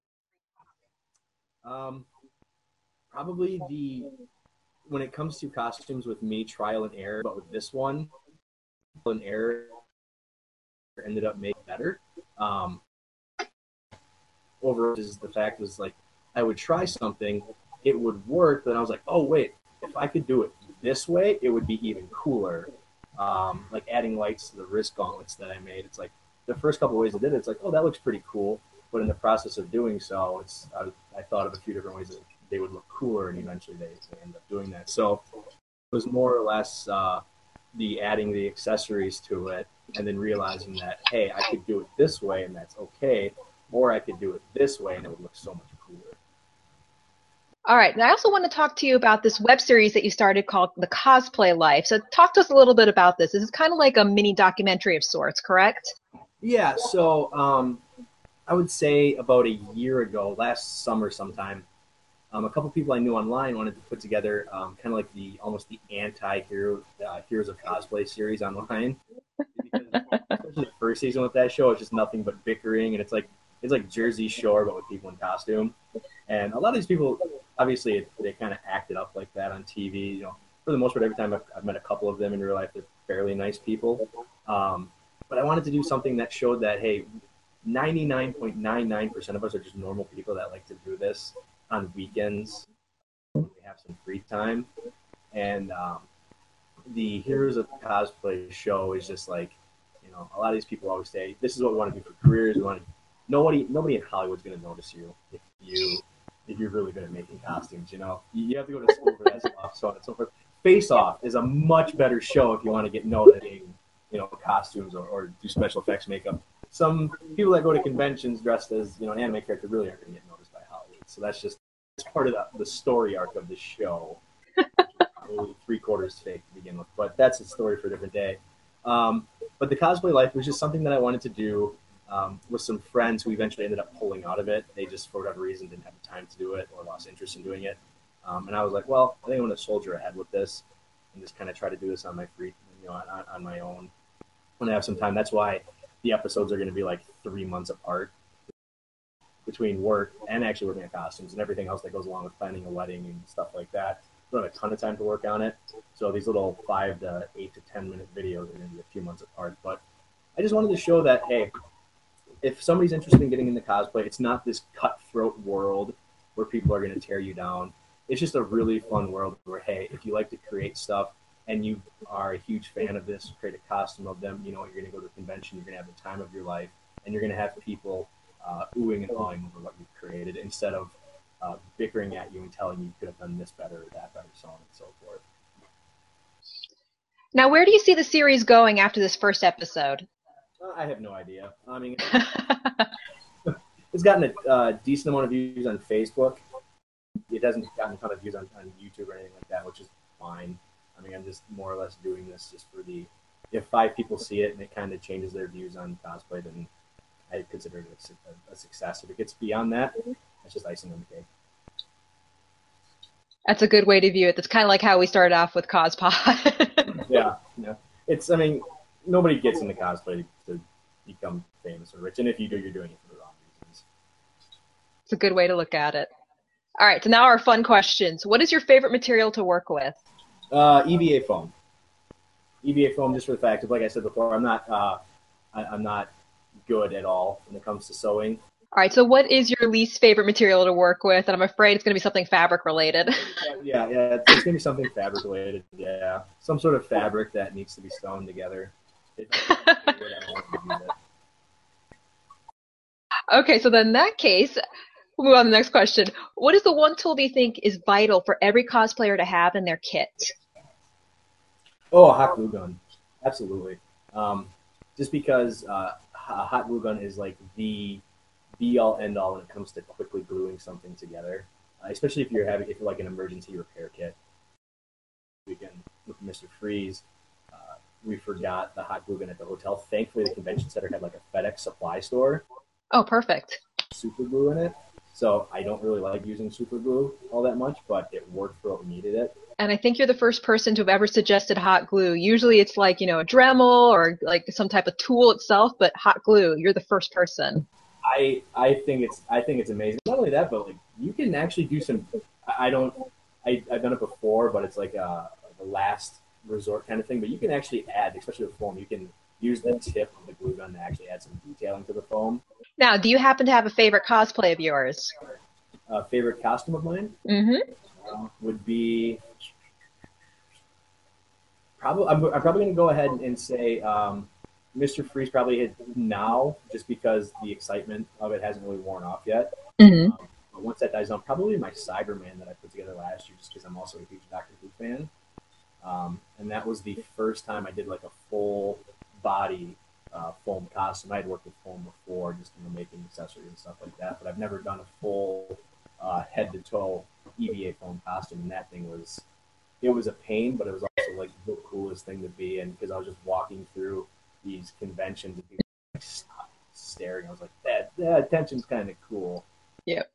Um, probably the when it comes to costumes with me, trial and error. But with this one, trial and error ended up making it better. Um, overall, is the fact was like I would try something, it would work, but then I was like, oh wait, if I could do it this way, it would be even cooler. um, like adding lights to the wrist gauntlets that I made. It's like the first couple ways I did it, it's like, oh, that looks pretty cool. But in the process of doing so, it's I, I thought of a few different ways that they would look cooler, and eventually they, they end up doing that. So it was more or less uh, the adding the accessories to it, and then realizing that, hey, I could do it this way, and that's okay, or I could do it this way, and it would look so much cooler. All right, and I also want to talk to you about this web series that you started called The Cosplay Life. So talk to us a little bit about this. This is kind of like a mini documentary of sorts, correct? Yeah, so um, I would say about a year ago, last summer sometime, um, a couple people I knew online wanted to put together um, kind of like the almost the anti-hero uh, Heroes of Cosplay series online. Because especially the first season with that show, it's just nothing but bickering, and it's like it's like Jersey Shore but with people in costume. And a lot of these people, obviously, they kind of acted up like that on T V. You know, for the most part, every time I've, I've met a couple of them in real life, they're fairly nice people. Um, but I wanted to do something that showed that, hey, ninety-nine point nine nine percent of us are just normal people that like to do this on weekends when we have some free time. And um, the Heroes of Cosplay show is just like, you know, a lot of these people always say, this is what we want to do for careers. We want to, nobody, nobody in Hollywood's going to notice you if you, if you're really good at making costumes, you know. You have to go to school for that stuff, so on and so forth. Face Off is a much better show if you want to get noticing, you know, costumes or, or do special effects makeup. Some people that go to conventions dressed as, you know, an anime character really aren't going to get noticed by Hollywood. So that's just it's part of the, the story arc of the show. Probably three quarters fake to begin with, but that's a story for a different day. Um, but the Cosplay Life was just something that I wanted to do um, with some friends who eventually ended up pulling out of it. They just, for whatever reason, didn't have the time to do it or lost interest in doing it. Um, and I was like, well, I think I'm going to soldier ahead with this and just kind of try to do this on my free, you know, on, on my own when I have some time. That's why the episodes are going to be like three months apart between work and actually working on costumes and everything else that goes along with planning a wedding and stuff like that. I don't have a ton of time to work on it. So these little five to eight to ten minute videos are going to be a few months apart. But I just wanted to show that, hey, if somebody's interested in getting into cosplay, it's not this cutthroat world where people are going to tear you down. It's just a really fun world where, hey, if you like to create stuff and you are a huge fan of this, create a costume of them, you know, you're going to go to a convention, you're going to have the time of your life, and you're going to have people uh, oohing and awing over what you've created instead of uh, bickering at you and telling you you could have done this better or that better, so on and so forth. Now, where do you see the series going after this first episode? Uh, I have no idea. I mean, it's gotten a uh, decent amount of views on Facebook. It hasn't gotten a ton of views on, on YouTube or anything like that, which is fine. I mean, I'm just more or less doing this just for the, if five people see it and it kind of changes their views on cosplay, then I consider it a, a success. If it gets beyond that, it's just icing on the cake. That's a good way to view it. That's kind of like how we started off with CosPod. yeah, yeah. It's, I mean, nobody gets into cosplay to become famous or rich, and if you do, you're doing it for the wrong reasons. It's a good way to look at it. All right, so now our fun questions. What is your favorite material to work with? Uh, E V A foam. E V A foam, just for the fact of, like I said before, I'm not, uh, I, I'm not good at all when it comes to sewing. All right, so what is your least favorite material to work with? And I'm afraid it's going to be something fabric related. yeah, yeah, it's, it's going to be something fabric related. Yeah, some sort of fabric that needs to be sewn together. Okay, so then in that case, we'll move on to the next question. What is the one tool do you think is vital for every cosplayer to have in their kit? Oh, a hot glue gun. Absolutely. Um, just because uh, a hot glue gun is like the be-all, end-all when it comes to quickly gluing something together, uh, especially if you're having, if you're like an emergency repair kit. Weekend with Mister Freeze, uh, we forgot the hot glue gun at the hotel. Thankfully, the convention center had like a FedEx supply store. Oh, perfect. Super glue in it. So I don't really like using super glue all that much, but it worked for what we needed it. And I think you're the first person to have ever suggested hot glue. Usually it's like, you know, a Dremel or like some type of tool itself, but hot glue, you're the first person. I I think it's I think it's amazing. Not only that, but like you can actually do some. I don't. I I've done it before, but it's like a, a last resort kind of thing. But you can actually add, especially with foam, you can use the tip of the glue gun to actually add some detailing to the foam. Now, do you happen to have a favorite cosplay of yours? Uh, favorite costume of mine Mm-hmm. uh, would be Probably, I'm, I'm probably going to go ahead and say um, mister Freeze probably hit now, just because the excitement of it hasn't really worn off yet. Hmm. Um, but once that dies down, probably my Cyberman that I put together last year, just because I'm also a huge Doctor Who fan. Um, and that was the first time I did like a full body uh, foam costume. I had worked with foam before, just you know making accessories and stuff like that, but I've never done a full uh, head to toe E V A foam costume, and that thing was it was a pain, but it was also like the coolest thing to be. And because I was just walking through these conventions and people like, stopped staring, I was like, that that attention's kind of cool. Yep.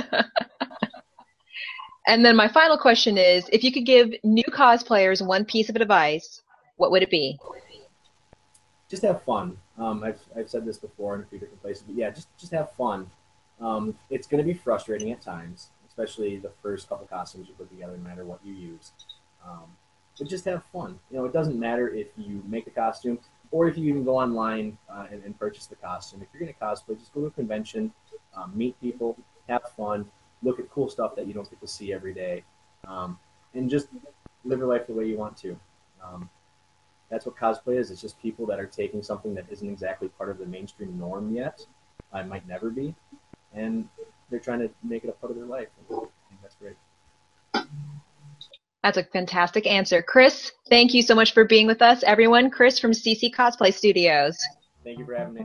And then my final question is, if you could give new cosplayers one piece of advice, what would it be? Just have fun. Um, I've, I've said this before in a few different places, but yeah, just just have fun. Um, it's going to be frustrating at times, especially the first couple costumes you put together, no matter what you use. Um, but just have fun. You know, it doesn't matter if you make a costume or if you even go online uh, and, and purchase the costume. If you're going to cosplay, just go to a convention, um, meet people, have fun, look at cool stuff that you don't get to see every day, um, and just live your life the way you want to. Um, that's what cosplay is. It's just people that are taking something that isn't exactly part of the mainstream norm yet. I might never be, and they're trying to make it a part of their life. I think that's great. That's a fantastic answer. Chris, thank you so much for being with us. Everyone, Chris from C C Cosplay Studios. Thank you for having me.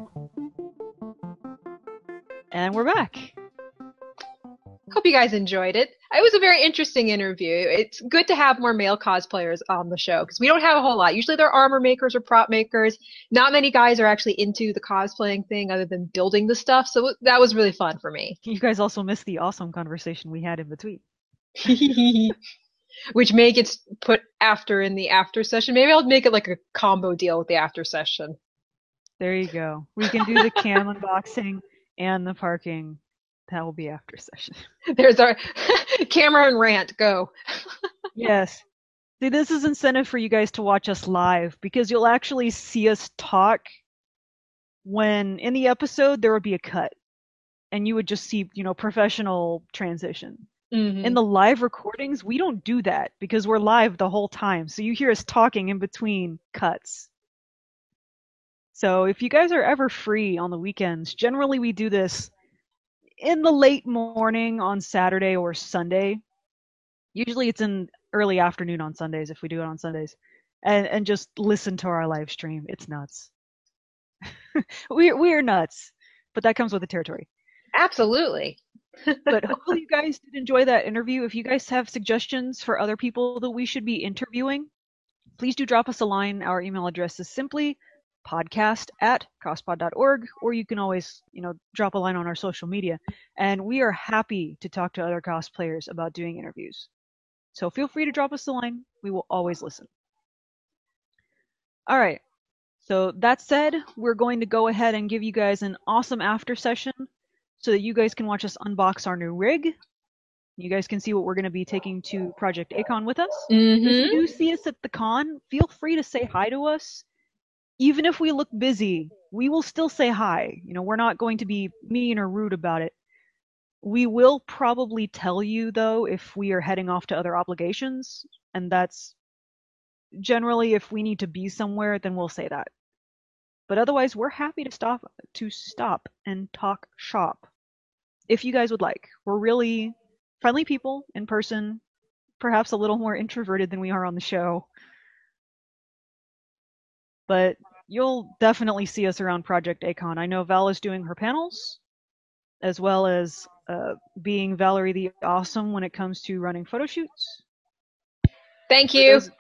And we're back. Hope you guys enjoyed it. It was a very interesting interview. It's good to have more male cosplayers on the show because we don't have a whole lot. Usually they're armor makers or prop makers. Not many guys are actually into the cosplaying thing other than building the stuff. So that was really fun for me. You guys also missed the awesome conversation we had in between. Which may get put after in the after session. Maybe I'll make it like a combo deal with the after session. There you go. We can do the cam unboxing and the parking. That will be after session. There's our camera and rant. Go. Yes. See, this is incentive for you guys to watch us live because you'll actually see us talk when in the episode there would be a cut and you would just see, you know, professional transition. Mm-hmm. In the live recordings, we don't do that because we're live the whole time. So you hear us talking in between cuts. So if you guys are ever free on the weekends, generally we do this in the late morning on Saturday or Sunday. Usually it's in early afternoon on Sundays if we do it on Sundays. And and just listen to our live stream. It's nuts. we're we're nuts. But that comes with the territory. Absolutely. But hopefully you guys did enjoy that interview. If you guys have suggestions for other people that we should be interviewing, please do drop us a line. Our email address is simply podcast at cospod dot org, or you can always, you know, drop a line on our social media. And we are happy to talk to other cosplayers about doing interviews. So feel free to drop us a line. We will always listen. All right. So that said, we're going to go ahead and give you guys an awesome after session so that you guys can watch us unbox our new rig. You guys can see what we're going to be taking to Project A-Kon with us. Mm-hmm. If you do see us at the con, feel free to say hi to us. Even if we look busy, we will still say hi. You know, we're not going to be mean or rude about it. We will probably tell you, though, if we are heading off to other obligations, and that's generally if we need to be somewhere, then we'll say that. But otherwise, we're happy to stop to stop and talk shop if you guys would like. We're really friendly people in person, perhaps a little more introverted than we are on the show. But you'll definitely see us around Project A-Kon. I know Val is doing her panels, as well as uh, being Valerie the Awesome when it comes to running photo shoots. Thank you. Those...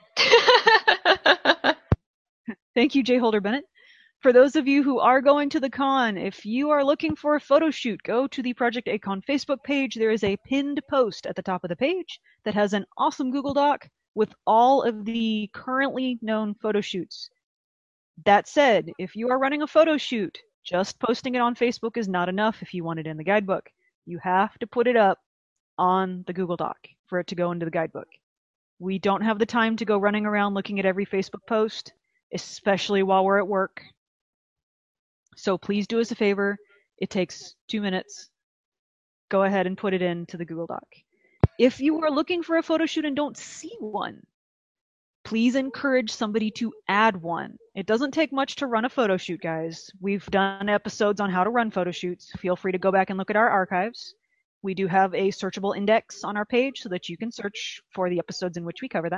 Thank you, Jay Holder Bennett. For those of you who are going to the con, if you are looking for a photo shoot, go to the Project A-Kon Facebook page. There is a pinned post at the top of the page that has an awesome Google Doc with all of the currently known photo shoots. That said, if you are running a photo shoot, just posting it on Facebook is not enough if you want it in the guidebook. You have to put it up on the Google Doc for it to go into the guidebook. We don't have the time to go running around looking at every Facebook post, especially while we're at work. So please do us a favor. It takes two minutes. Go ahead and put it into the Google Doc. If you are looking for a photo shoot and don't see one, please encourage somebody to add one. It doesn't take much to run a photo shoot, guys. We've done episodes on how to run photo shoots. Feel free to go back and look at our archives. We do have a searchable index on our page so that you can search for the episodes in which we cover that.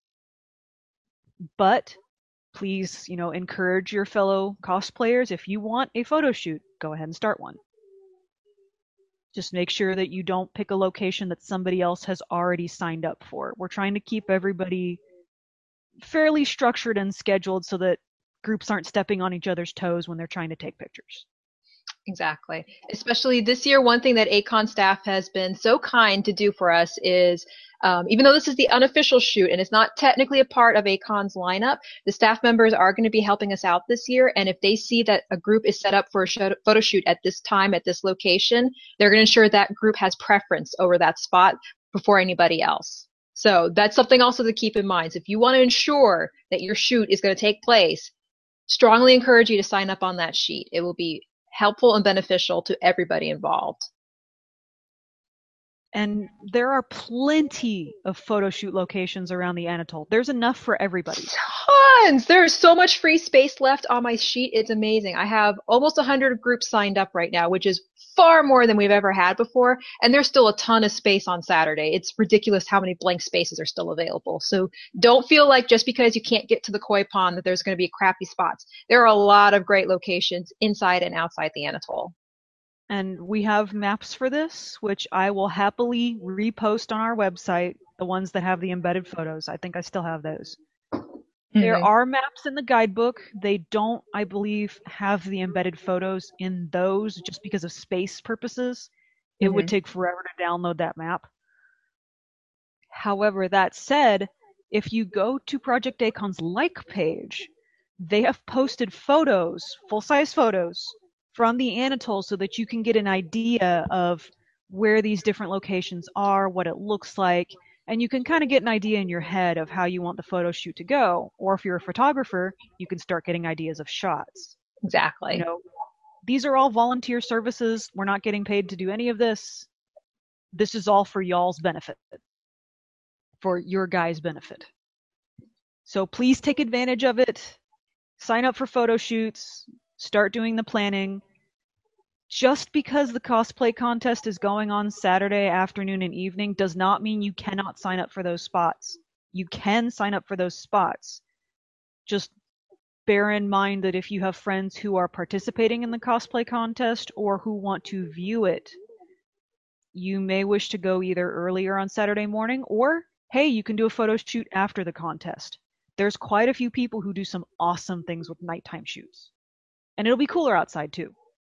But please, you know, encourage your fellow cosplayers. If you want a photo shoot, go ahead and start one. Just make sure that you don't pick a location that somebody else has already signed up for. We're trying to keep everybody fairly structured and scheduled so that groups aren't stepping on each other's toes when they're trying to take pictures. Exactly. Especially this year, one thing that A CON staff has been so kind to do for us is, um, even though this is the unofficial shoot and it's not technically a part of A CON's lineup, the staff members are going to be helping us out this year. And if they see that a group is set up for a show, photo shoot at this time, at this location, they're going to ensure that group has preference over that spot before anybody else. So that's something also to keep in mind. So if you want to ensure that your shoot is going to take place, strongly encourage you to sign up on that sheet. It will be helpful and beneficial to everybody involved. And there are plenty of photo shoot locations around the Anatole. There's enough for everybody. Tons! There's so much free space left on my sheet. It's amazing. I have almost one hundred groups signed up right now, which is far more than we've ever had before. And there's still a ton of space on Saturday. It's ridiculous how many blank spaces are still available. So don't feel like just because you can't get to the koi pond that there's going to be crappy spots. There are a lot of great locations inside and outside the Anatole. And we have maps for this, which I will happily repost on our website, the ones that have the embedded photos. I think I still have those. Mm-hmm. There are maps in the guidebook. They don't, I believe, have the embedded photos in those just because of space purposes. It mm-hmm. would take forever to download that map. However, that said, if you go to Project A CON's like page, they have posted photos, full-size photos, from the Anatole so that you can get an idea of where these different locations are, what it looks like, and you can kind of get an idea in your head of how you want the photo shoot to go. Or if you're a photographer, you can start getting ideas of shots. Exactly. You know, these are all volunteer services. We're not getting paid to do any of this. This is all for y'all's benefit, for your guys' benefit. So please take advantage of it. Sign up for photo shoots. Start doing the planning. Just because the cosplay contest is going on Saturday afternoon and evening does not mean you cannot sign up for those spots. You can sign up for those spots. Just bear in mind that if you have friends who are participating in the cosplay contest or who want to view it, you may wish to go either earlier on Saturday morning or, hey, you can do a photo shoot after the contest. There's quite a few people who do some awesome things with nighttime shoots. And it'll be cooler outside, too.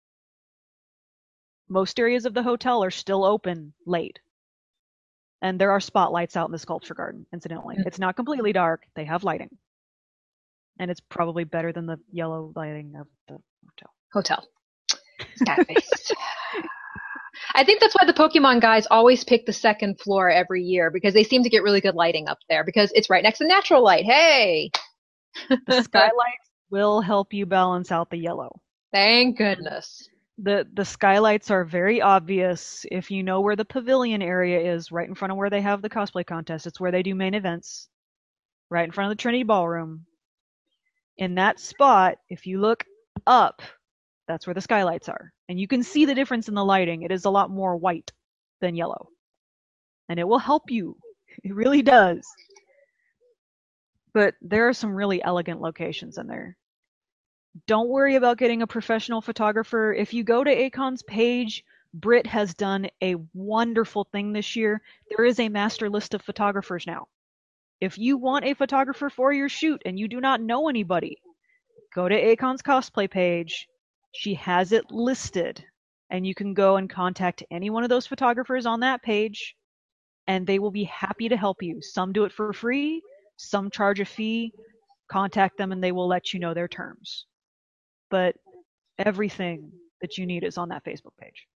Most areas of the hotel are still open late. And there are spotlights out in the sculpture garden, incidentally. Mm-hmm. It's not completely dark. They have lighting. And it's probably better than the yellow lighting of the hotel. Hotel. Cat-faced. I think that's why the Pokemon guys always pick the second floor every year, because they seem to get really good lighting up there, because it's right next to natural light. Hey! The skylights will help you balance out the yellow. Thank goodness. The the skylights are very obvious. If you know where the pavilion area is, right in front of where they have the cosplay contest, it's where they do main events. Right in front of the Trinity Ballroom. In that spot, if you look up, that's where the skylights are. And you can see the difference in the lighting. It is a lot more white than yellow. And it will help you. It really does. But there are some really elegant locations in there. Don't worry about getting a professional photographer. If you go to A CON's page, Britt has done a wonderful thing this year. There is a master list of photographers now. If you want a photographer for your shoot and you do not know anybody, go to A CON's cosplay page. She has it listed. And you can go and contact any one of those photographers on that page, and they will be happy to help you. Some do it for free. Some charge a fee. Contact them and they will let you know their terms. But everything that you need is on that Facebook page.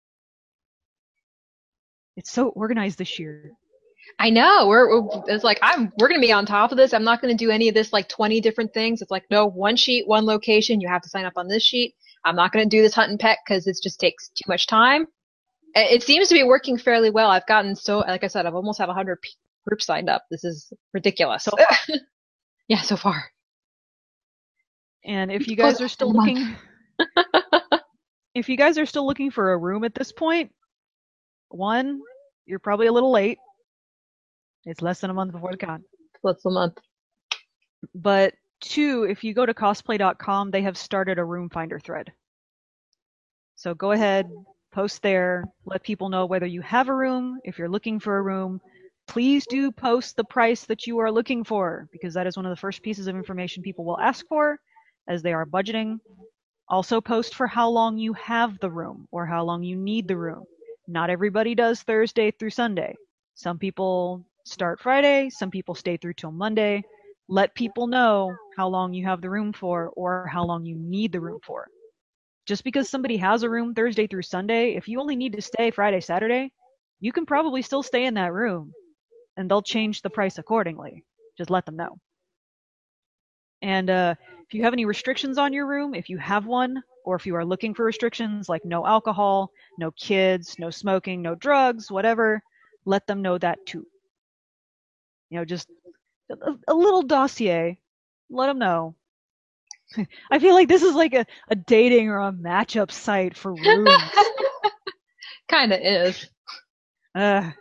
It's so organized this year. I know. We're, we're it's like I'm we're going to be on top of this. I'm not going to do any of this like twenty different things. It's like, no, one sheet, one location. You have to sign up on this sheet. I'm not going to do this hunt and peck because it just takes too much time. It seems to be working fairly well. I've gotten so, like I said, I've almost had one hundred groups signed up. This is ridiculous. So, Yeah, so far. And if you guys are still looking, if you guys are still looking for a room at this point, one, you're probably a little late. It's less than a month before the con. What's a month? But two, if you go to cosplay dot com, they have started a room finder thread. So go ahead, post there, let people know whether you have a room, if you're looking for a room. Please do post the price that you are looking for, because that is one of the first pieces of information people will ask for as they are budgeting. Also post for how long you have the room or how long you need the room. Not everybody does Thursday through Sunday. Some people start Friday, some people stay through till Monday. Let people know how long you have the room for or how long you need the room for. Just because somebody has a room Thursday through Sunday, if you only need to stay Friday, Saturday, you can probably still stay in that room and they'll change the price accordingly. Just let them know. And uh, if you have any restrictions on your room, if you have one, or if you are looking for restrictions like no alcohol, no kids, no smoking, no drugs, whatever, let them know that too. You know, just a, a little dossier. Let them know. I feel like this is like a, a dating or a matchup site for rooms. Kinda is. Uh,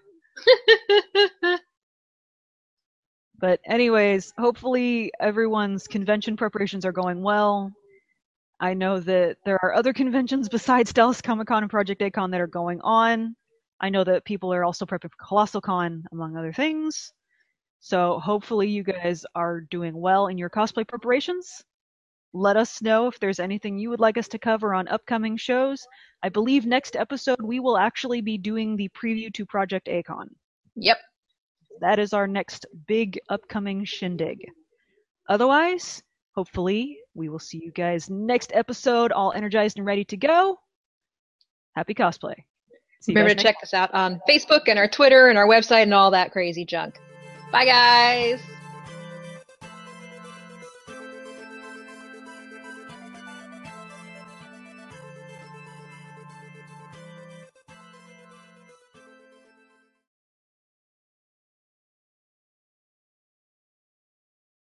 but anyways, hopefully everyone's convention preparations are going well. I know that there are other conventions besides Dallas Comic Con and Project A Con that are going on. I know that people are also prepping for Colossal Con, among other things. So hopefully you guys are doing well in your cosplay preparations. Let us know if there's anything you would like us to cover on upcoming shows. I believe next episode we will actually be doing the preview to Project A Con. Yep. That is our next big upcoming shindig. Otherwise, hopefully, we will see you guys next episode, all energized and ready to go. Happy cosplay. See you Remember guys to next- check us out on Facebook and our Twitter and our website and all that crazy junk. Bye, guys.